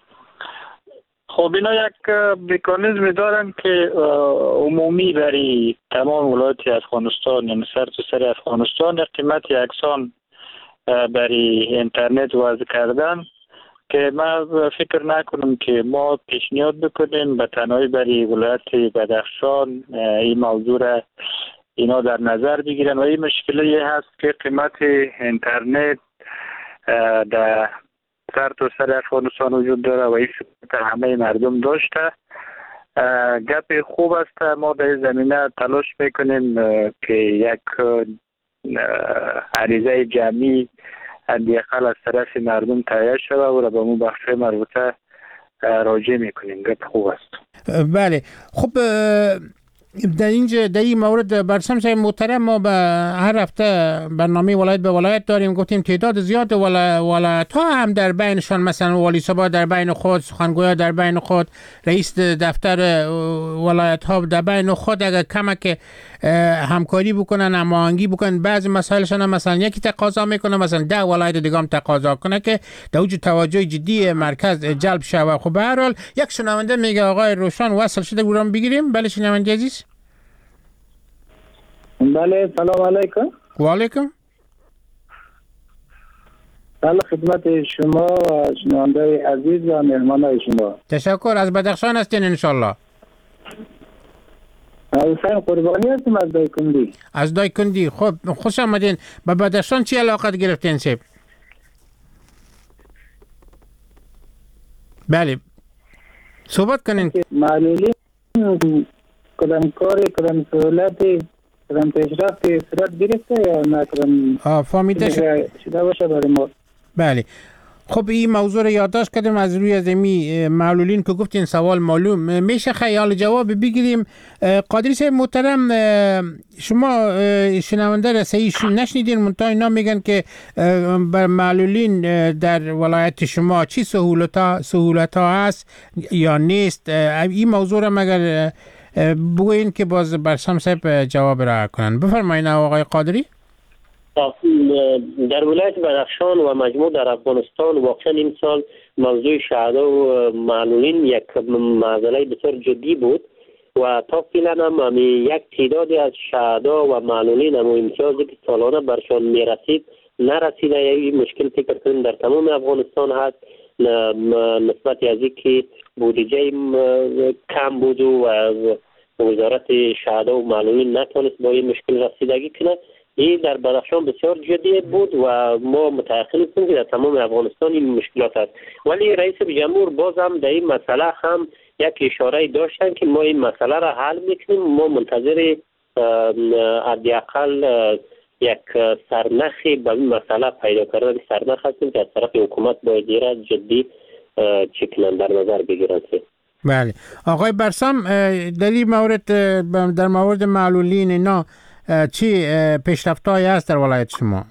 خب اینا یک مکانیزمی دارن که عمومی برای تمام ولایت افغانستان، یعنی سر تو سر افغانستان قیمت یکسان برای اینترنت وضع کردن که ما فکر نکنم که ما پیشنهاد بکنیم به تنهایی برای ولایت بدخشان این موضوع را اینا در نظر بگیرن. و این مشکلی هست که قیمت اینترنت در سر تو سر افغانستان وجود داره و این همه مردم داشته. گپ خوب است، ما در زمینه تلاش میکنیم که یک عریضه جمعی حداقل از طرف مردم تهیه شده و را به اون بخش مربوطه راجع میکنیم. گپ خوب است. بله. خب در اینجا در این مورد برسم صاحب محترم، ما به هر هفته برنامه ولایت به ولایت داریم، گفتیم تعداد زیاد ولایت ها هم در بینشان، مثلا والی صبا در بین خود، سخنگویا در بین خود، رئیس دفتر ولایت ها در بین خود اگر کمک همکاری بکنن، هماهنگی بکنن، بعضی مسائلشان مثلا یکی تقاضا میکنه مثلا ده ولایت دیگه هم تقاضا کنه که در وجود توجه جدی مرکز جلب شود. خب به هر حال یک شنونده میگه آقای روشن وصل شده، برام بگیریم. بله شنونده عزیز. بله سلام علیکم. و علیکم. سلام خدمت شما و شنونده عزیز و مهمانای شما. تشکر. از بدخشان هستین ان شاء الله؟ حسین قربانی هستم از دایکندی. از دایکندی. خب خوش آمدین. به بدخشان چی علاقت گرفتین سیب؟ بله صحبت کنین. معلولی کدام کاری کدام سهولتی کدام پیشرفتی صورت گرفته یا نه کدام آه فهمیده شده باشه برای ما. بله. خب این موضوع رو یادداشت کردیم از روی از می معلولین که گفتین سوال معلوم میشه خیال جواب بگیریم. قادری صاحب محترم، شما شنونده رسایی نشنیدین منتها اینا میگن که بر معلولین در ولایت شما چی سهولت ها سهولت ها هست یا نیست؟ این موضوع رو مگر بگوین که باز برسام صاحب جواب را کنن. بفرمایید آقای قادری. در ولایت بدخشان و مجموع در افغانستان واقعا این سال موضوع شهدا و معلولین یک مسئله بسیار جدی بود و تا فعلا هم یک تعدادی از شهدا و معلولین هم امتیازی که سالانه برشان میرسید نرسیده. این مشکل فکر کنیم در تمام افغانستان هست، نسبت از اینکه بودجه کم بود و وزارت شهدا و معلولین نتونست با این مشکل رسیدگی کنه. این در بدخشان بسیار جدی بود و ما متأکد هستیم که در تمام افغانستان این مشکلات هست. ولی رئیس جمهور باز هم در این مسئله هم یک اشاره داشتن که ما این مسئله را حل میکنیم. ما منتظر حداقل یک سرنخی به این مسئله پیدا کردن سرنخ هستیم که از طرف حکومت باید را جدی چکنن در نظر بگیرن. بله آقای برسام، در این مورد در مورد معلولین اینا چی پیشرفت‌هایی هست در ولایت شما؟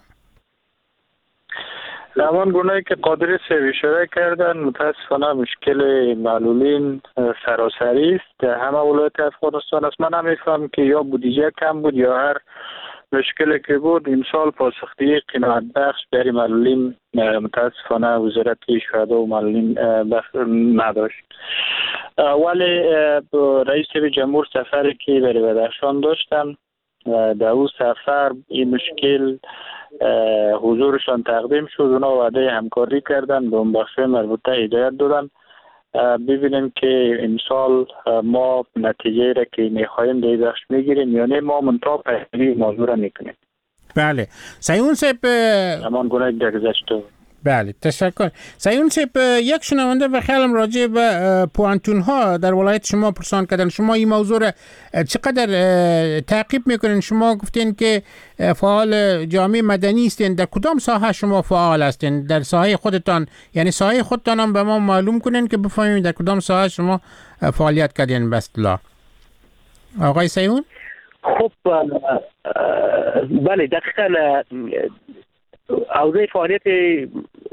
همان گونه‌ای که قادری صاحب اشاره کردن متاسفانه مشکل معلولین سراسری است در همه ولایت افغانستان است. من نمی‌فهمم که یا بودجه کم بود یا هر مشکلی که بود امسال پاسخگویی قناعت بخش برای معلولین متاسفانه وزارت شهدا و معلولین نداشت. ولی رئیس جمهور سفری که برای بدخشان داشتن در اون سفر این مشکل حضورشان تقدیم شد، اونا وعده همکاری کردن، به اون بخش مربوطه هدایت دادن. ببینیم که امسال ما نتیجه را که میخوایم در بخش میگیریم یا نه ما منطقه پیگیری موضوع را میکنیم. بله سیون صاحب همان گونه در گذشته. بله تشکر. سیون صاحب، یک شنونده و خیالم راجع به پوانتون ها در ولایت شما پرسان کردن. شما این موضوع را چقدر تعقیب میکنین؟ شما گفتین که فعال جامعه مدنی هستین، در کدام ساحه شما فعال هستین؟ در ساحه خودتان، یعنی ساحه خودتان هم به ما معلوم کنین که بفهمیم در کدام ساحه شما فعالیت کردین به اصطلاح. آقای سیون؟ خب بله دقیقاً اوضاع فعالیت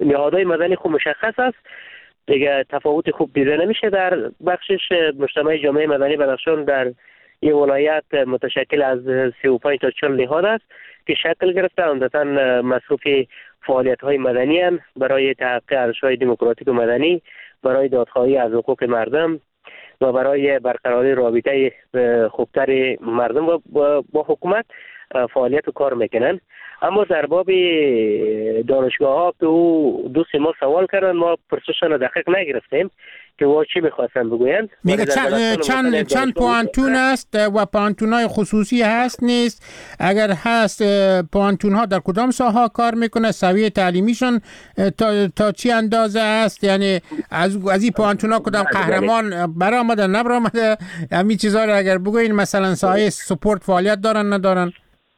نهادهای مدنی خوب مشخص است، دیگه تفاوت خوب دیده نمیشه. در بخشش مجتمع جامعه مدنی بدخشان در این ولایت متشکل از سی و پنج تا چهل نهاد است که شکل گرفته، عمدتاً مصروف فعالیت های مدنی هم برای تحقق ارزش‌های دموکراتیک و مدنی، برای دادخواهی از حقوق مردم و برای برقراری رابطه خوبتر مردم و با حکومت فعالیت و کار میکنن. اما در باب دانشگاه ها که او دو سه ما سوال کردن، ما پرسشان رو دقیق نگرفتیم که وا چی میخواستن بگوین. میگه چند چند چند پوانتون است و پوانتون های خصوصی هست نیست؟ اگر هست پوانتون ها در کدام ساحه کار میکنه؟ سویه تعلیمیشون تا, تا چی اندازه است؟ یعنی از از این پوانتون ها کدام قهرمان برآمده نبرآمده؟ همین چیزا رو اگر بگوین، مثلا سایه سپورت فعالیت دارن ندارن؟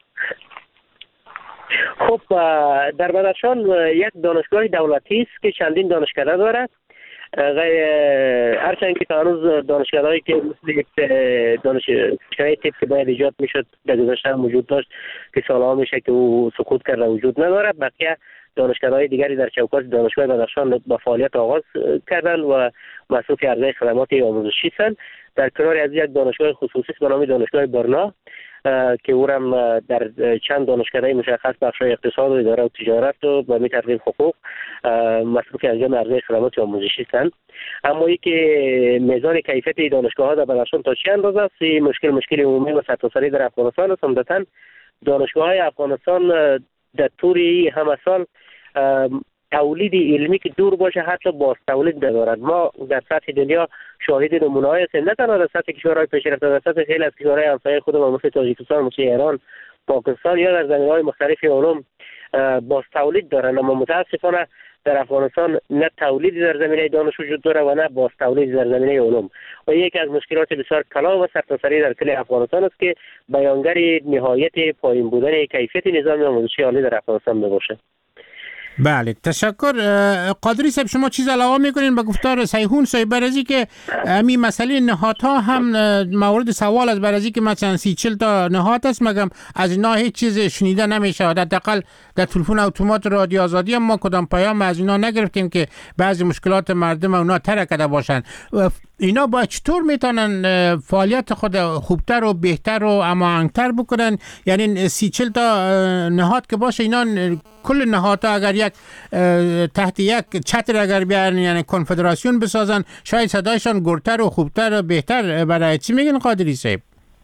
خب در بدخشان یک دانشگاه دولتی است که چندین دانشکده دارد. هرچند که هنوز دانشگاه‌هایی که مثل دانشگاه تیپ که باید ایجاد میشد در گذشته موجود داشت که سالها میشه که او سقوط کرده وجود ندارد. بقیه دانشگاه‌های دیگری در چوکات دانشگاه بدخشان با فعالیت آغاز کردن و مصروف عرضه خدمات آموزشی هستند. در کنار از یک دانشگاه خصوصی به نام دانشگاه برنا که او هم در چند دانشکده مشخص بخش‌های اقتصاد و اداره و تجارت و به ترتیب حقوق مصروف انجام عرضه خدمات آموزشی هستند. اما ای که میزان کیفیت دانشگاه‌ها در بدخشان تا چه اندازه است، مشکل مشکل عمومی و سرتاسری در افغانستان است. عمدتاً دانشگاه‌های افغانستان در طول همه سال تولید علمی که دور باشه حتی باز تولید ندارد. ما در سطح دنیا شاهد نمونه‌های هستیم، نه تنها در سطح کشورهای پیشرفته، در سطح خیلی از کشورهای همسایه خودمان مثل تاجیکستان، مثل ایران، پاکستان یا در زمینه‌های مختلف علوم باز تولید دارند. اما متاسفانه در افغانستان نه تولیدی در زمینه دانش وجود داره و نه باز تولیدی در زمینه علوم و یکی از مشکلات بسیار کلان و سرتاسری در کل افغانستان است که بیانگر نهایت پایین بودن کیفیت نظام آموزشی عالی در افغانستان میباشه. بله، تشکر. قادری صاحب، شما چیز علاوه میکنین به گفتار سیهون صاحب برازی که همین مسئله نهادها هم مورد سوال است، برازی که مثلا سی چل تا نهاد است، مگم از اینا هیچ چیز شنیده نمیشه. حداقل در تلفن اتومات رادیو آزادی هم ما کدام پیام از اینا نگرفتیم که بعضی مشکلات مردم اونا ترک کرده باشن. اینا با چطور میتونن فعالیت خود خوبتر و بهتر و هماهنگتر بکنن؟ یعنی سی چل تا نهاد که باشه، اینا کل نهادها اگر یک تحت یک چتر اگر بیارن، یعنی کنفدراسیون بسازن، شاید صدایشان گرتر و خوبتر و بهتر. برای چی میگن قادری صاحب؟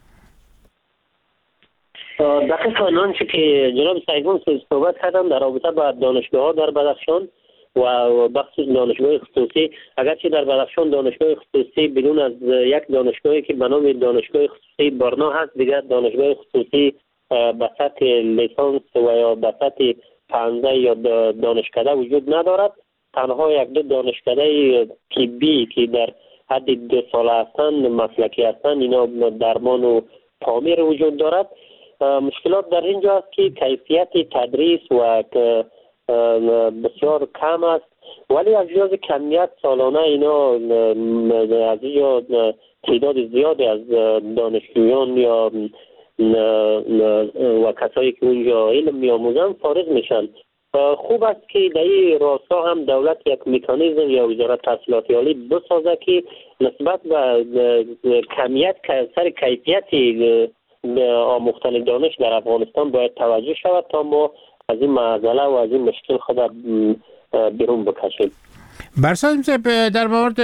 دقیقاً آنچه که جناب سیهون صحبت کردن در رابطه با دانشگاه ها در بدخشان و بخصوص دانشگاه خصوصی، اگرچه در بدخشان دانشگاه خصوصی بدون از یک دانشگاهی که به نام دانشگاه خصوصی برنا هست، دیگر دانشگاه خصوصی به سطح لیسانس و یا به سطح پانزده یا دانشکده وجود ندارد. تنها یک دو دانشکده طبی که در حد دو ساله هستند، مسلکی هستند، اینا درمان و تعمیر وجود دارد. مشکلات در اینجا است که کیفیت تدریس و بسیار کم است، ولی از جهت کمیت سالانه اینا از اینجا تعداد زیادی از دانشجویان یا و کسایی که اونجا علم می‌آموزند فارغ میشن. خوب است که در این راستا هم دولت یک مکانیزم یا وزارت تحصیلات عالی بسازه که نسبت به کمیت سر کیفیت آموختن دانش در افغانستان باید توجه شود تا ما از این معضله و از این مشکل خود بیرون بکشیم. برسازم صاحب، در مورد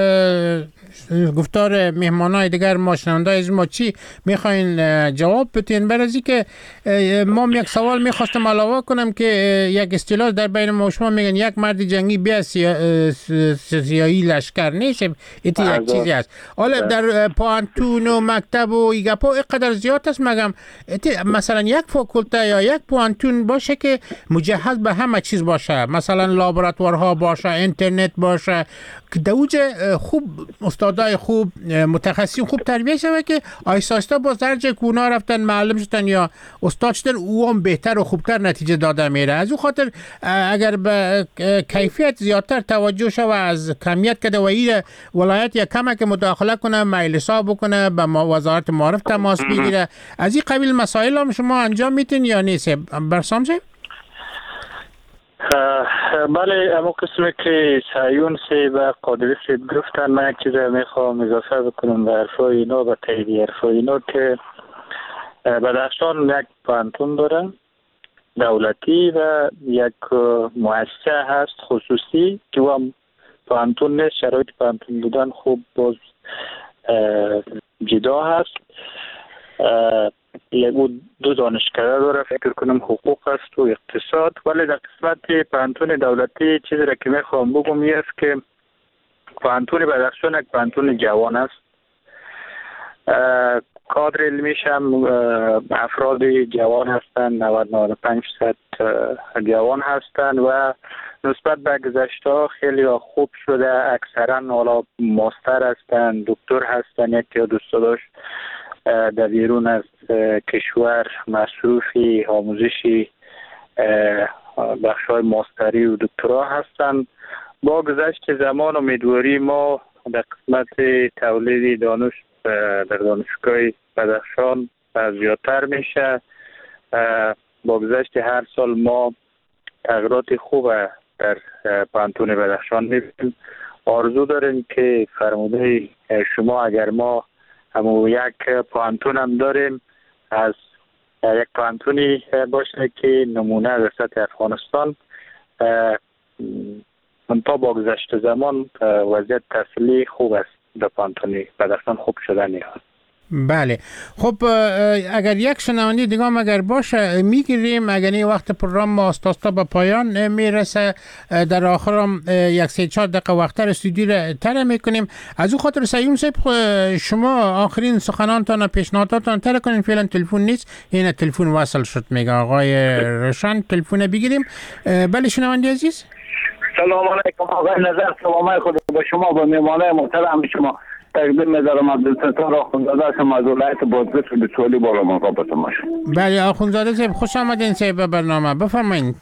گفتار مهمانای دیگر ما شنوندای از ما چی میخواین جواب بتین؟ برازی که ما یک سوال میخواستم علاوه کنم که یک اصطلاح در بین ما شما میگن یک مرد جنگی بیا سیایی لشکر نیست، ایتی یک چیزی هست. حالا در پوانتون و مکتب و ایگپا اینقدر زیاد است، مگم مثلا یک فاکولته یا یک پوانتون باشه که مجهز به همه چیز باشه، مثلا لابراتوارها باشه، اینترنت باشه، که دوج خوب استادای خوب متخصصین خوب تربیت شده که آیسته آیسته با درجه کونا رفتن معلم شدن یا استاد شدن، او هم بهتر و خوبتر نتیجه داده میره. از اون خاطر اگر به کیفیت زیادتر توجه شود از کمیت کده و این ولایت یک کمک مداخله کنه، مجلسا بکنه، به وزارت معارف تماس بگیره، از این قبیل مسائل هم شما انجام میتین یا نیست؟ برسام صاحب بله، اما قسمی که سایون سی و قادری سی گفتن، من یک چیز میخوام اضافه بکنم به حرفای اینا، به تایید حرفای اینا، که بدخشان یک پانتون داره دولتی و یک مؤسسه هست خصوصی که هم پانتون نیست. شرایط پانتون بودن خوب باز جدا هست. یک دو دانشکده داره، فکر کنم حقوق است و اقتصاد. ولی در قسمت پانتون دولتی چیزی را که میخوام بگم این است که پانتون بدخشان یک پانتون جوان است. کادر علمیش هم افراد جوان هستند، نود تا نود و پنج درصد جوان هستند و نسبت به گذشته ها خیلی خوب شده. اکثرا حالا ماستر هستند، دکتر هستند. یکی یا دوستا داشت در بیرون از کشور مصروفی آموزشی بخش‌های ماستری و دکترا هستند. با گذشت زمان امیدواری ما در قسمت تولید دانش در دانشگاه بدخشان زیادتر میشه. با گذشت هر سال ما تغییرات خوب در پانتون بدخشان میبینیم. آرزو داریم که فرموده شما اگر ما همون یک پانتون هم داریم، از یک پانتونی باشه که نمونه در سطح افغانستان. منتها با گذشت زمان وضعیت تحصیلی خوب است در پانتونی بدخشان، خوب شده نیست. بله، خب اگر یک شنونده دیگه هم اگر باشه میگیریم. اگر این وقت پروگرام ما آستاستا به پایان میرسه، در آخرم یک سه چهار دقیقه وقتر استودیو را تر میکنیم. از او خاطر سیون صاحب شما آخرین سخنانتان پیشنهاداتان تر کنین. فعلا تلفن نیست، این تلفن وصل شد میگه آقای روشن. تلفن بگیریم. بله شنونده عزیز، سلام علیکم آقای نظر. سلام خود با شما، با میمانه محترم شما تقدیم می‌دارم. عبدالستار آخوندزاده هستم از ولایت بادغیس به سوالی بالا مقابل شما. بله آخوندزاده صاحب، خوش آمدین صاحب به برنامه، بفرمایید.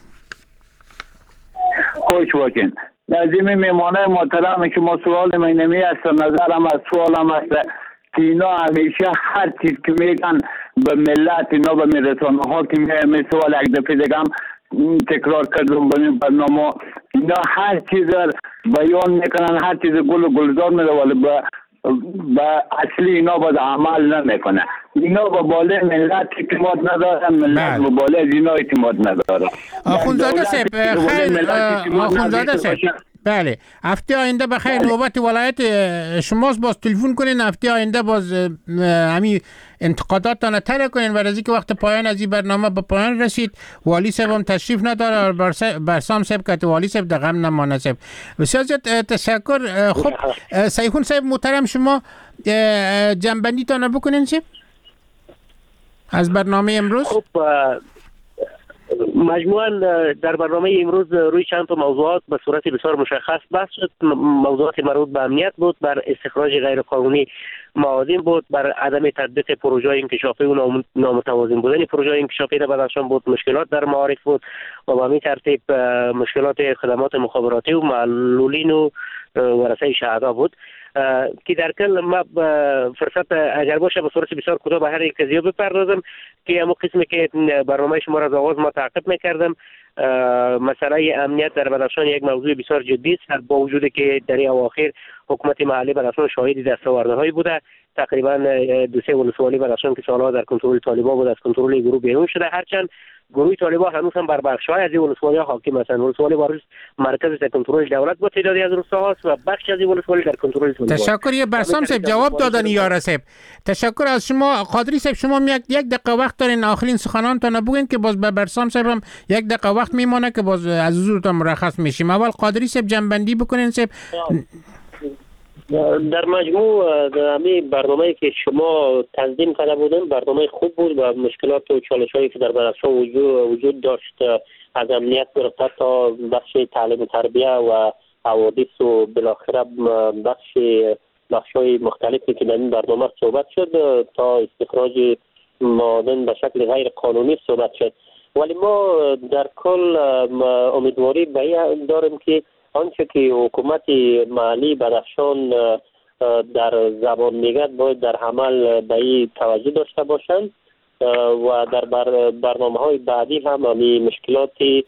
خوش باشین. نظیم میمانه محترم شما، سوال من نمی است، نظرم از سوالم است که اینا همیشه هر چیز که میگن به ملت، اینا به رسانه ها که می سوال یک دفعه دیگه هم تکرار کردم به این برنامه، اینا هر چیز بیان میکنن، هر چیز گل و گلزار میده، ولی به با اصلی اینا با عمل نمیکنه. اینا با باله ملت اعتماد ندارن، ملت با باله از اینا اعتماد نداره. آخوندزاده صاحب خیر، آخوندزاده صاحب بله، هفته آینده بخیر نوبت ولایت شماست، باز تلفن کنین. هفته آینده باز همین انتقاداتتان تر کنین. و از اینکه وقت پایان از این برنامه به پایان رسید، والی صاحب هم تشریف نداره، برسام صاحب که والی صاحب در غم نمانه صاحب. بسیار زیاد تشکر. خب سیخون صاحب محترم، شما جنبندی تان بکنین صاحب از برنامه امروز. خب مجموعاً در برنامه امروز روی چند تا موضوعات به صورت بسیار مشخص بحث شد. موضوعات مربوط به امنیت بود، بر استخراج غیرقانونی معادن بود، بر عدم تطبیق پروژه انکشافی و نامتوازن بودن پروژه انکشافی در بدخشان بود، مشکلات در معارف بود و به همین ترتیب مشکلات خدمات مخابراتی و معلولین و ورثه شهدا بود که در کل ما فرصت اگر باشه به صورت بسیار کوتاه به هر یک قضیه بپردازم که اما قسمی که برنامه شما را از آغاز ما تعقیب میکردم. مسئله امنیت در بدخشان یک موضوع بسیار جدی است، با وجودی که در این اواخر حکومت محلی بدخشان شاهد دستاوردهایی بوده. تقریبا دو سه ولسوالی بدخشان که سالها در کنترل طالبان بود از کنترل گروه بیرون شده، هرچند گروه طالبان هنوز هم بر بخش‌های از این ولسوالی حاکم هستند. ولسوالی وارث مرکز در کنترل دولت با تعدادی از روستاهاست و بخش از این ولسوالی در کنترل طالبان. تشکر برسام صاحب، جواب دادن یار صاحب. تشکر از شما. قادری صاحب شما یک یک دقیقه وقت دارین، آخرین سخنانتون بگین که باز به برسام صاحب هم یک دقیقه وقت میمونه که باز از حضورتون مرخص میشیم. اول قادری صاحب جنبندی بکنین صاحب. در مجموع در همین برنامه‌ای که شما تنظیم کرده بودن برنامه خوب بود و مشکلات و چالش‌هایی که در بدخشان وجود وجود داشت، از امنیت گرفته تا بخش تعلیم و تربیه و حوادث و بالاخره بخش بخش‌های مختلفی که در این برنامه صحبت شد تا استخراج معادن به شکل غیر قانونی صحبت شد. ولی ما در کل امیدواری به این داریم که آنچه که حکومت محلی بدخشان در زبان میگه باید در عمل به این توجه داشته باشند و در بر برنامه های بعدی هم همی مشکلاتی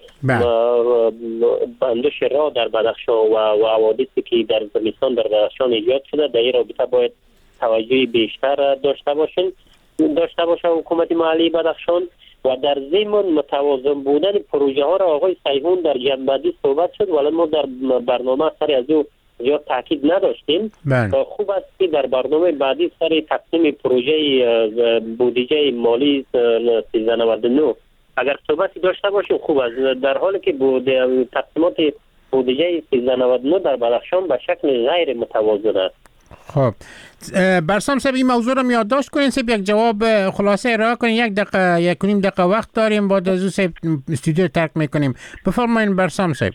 بندش را در بدخشان و حوادثی که در زمستان در بدخشان ایجاد شده در این رابطه باید توجه بیشتر داشته باشین داشته باشه حکومت محلی بدخشان و در ضمن متوازن بودن پروژه ها را آقای سیهون در جنبندی صحبت شد ولی ما در برنامه سر از او زیاد تاکید نداشتیم. خوب است که در برنامه بعدی سر تقسیم پروژه بودجه مالی سیزده نود و نه اگر صحبتی داشته باشیم خوب است، در حالی که بود تقسیمات بودجه سیزده نود و نه در بدخشان به شکل غیر متوازن است. خب برسام صاحب این موضوع رو یادداشت کنین صاحب، یک جواب خلاصه ارائه کنین، یک دقیقه یک و نیم دقیقه وقت داریم، بعد از اون صاحب استودیو ترک میکنیم. بفرمایید برسام صاحب.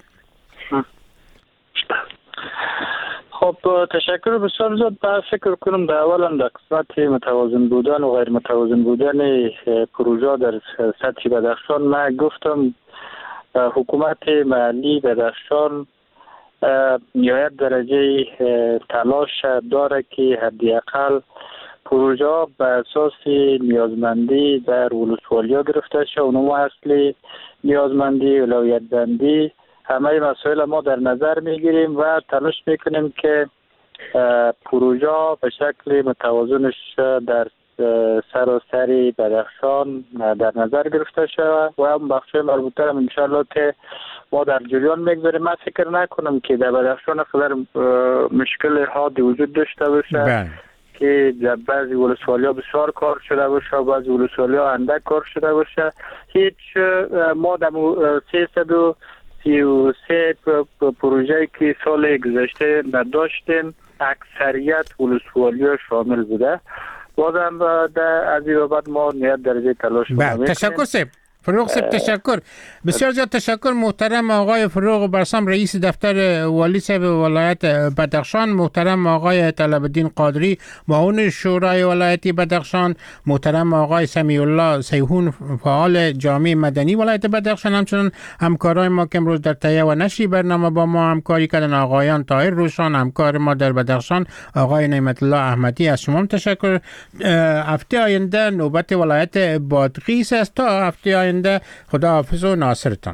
خب تشکر بسیار زیاد. با فکر کنم در اولا در قسمت متوازن بودن و غیر متوازن بودن پروژه در سطح بدخشان من گفتم حکومت محلی بدخشان نهایت درجه تلاش داره که حداقل پروژه به اساس نیازمندی در ولسوالی‌ها گرفته شه، اونم اصلی نیازمندی اولویت بندی همه مسائل ما در نظر میگیریم و تلاش میکنیم که پروژه به شکل متوازنش در سراسر بدخشان در نظر گرفته شود و هم بخش مربوطه هم انشاءالله که ما در جریان میگذاریم. من فکر نکنم که در بدخشان خیلی مشکل حادی وجود داشته باشه که در بعضی ولسوالی‌ها بسیار کار شده باشه و بعضی ولسوالی‌ها اندک کار شده باشه. هیچ ما در سیصد و سی و سه پروژه که سال گذشته نداشتیم اکثریت ولسوالی‌ها شامل بوده. بازم از این بابت ما نیت درجه تلاش کنیم. تشکر سیب فروغ صاحب، تشکر بسیار زیاد. تشکر محترم آقای فروغ برسام رئیس دفتر والی صاحب ولایت بدخشان، محترم آقای طلب الدین قادری معاون شورای ولایت بدخشان، محترم آقای سمیع الله سیهون فعال جامعه مدنی ولایت بدخشان، همچنین همکارای ما که امروز در تهیه و نشر برنامه با ما همکاری کردن آقایان طاهر روشان همکار ما در بدخشان، آقای نعمت الله احمدی. از شما تشکر. هفته آینده نوبت ولایت بادغیس است. تا هفته آینده خدا حافظ و ناصرتان.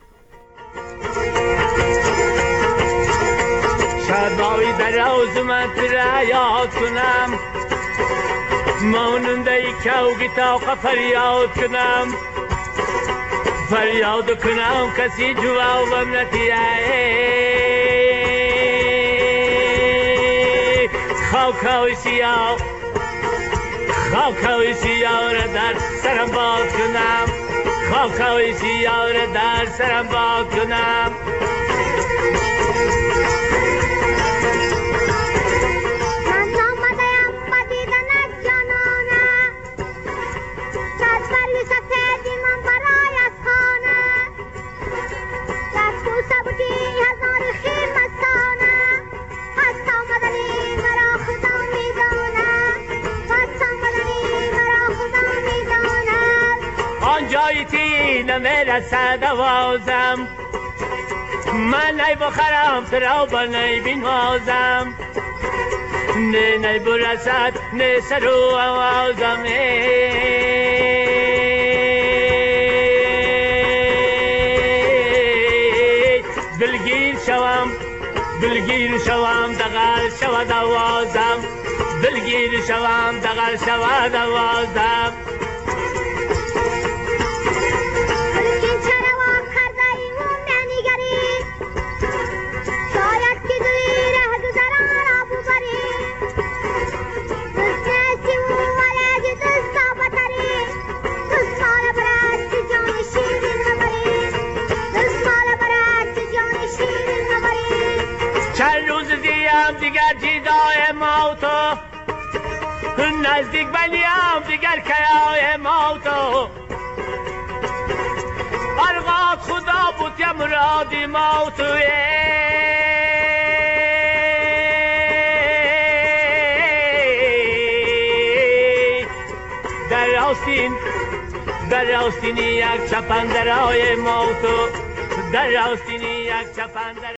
شادماوی در آزمت را یاد کنم، ماننده کوگی تاقه فریاد کنم، فریاد کنم کسی جوابم ندیه. خاکاوی سیاه خاکاوی سیاه را در سرم باد کنم، خاکاوی سیاه را در سرم باد کنم. من آمدم با دیدن از جانانه، دست بر یوسف دیدم برای از خانه، دست بوسه بودی هزار خیر مستانه، هست آمدنی مرا خدا میدانه، هست آمدنی مرا خدا میدانه. آن جایی تی نمیرسد آوازم، من نی بخرم ترا با نی بینوازم، نه نی برسد نه سرو آوازم. دلگیر شوم دلگیر شوم دغل شود آوازم، دلگیر شوم دغل شود آوازم. چند روز دیم دیگر جیدای موتو، نزدیک بلیم دیگر کیای موتو، ارغاد خدا بود یا مرادی موتو. در راستین در راستینی یک چپندرهای موتو، در راستینی یک چپندر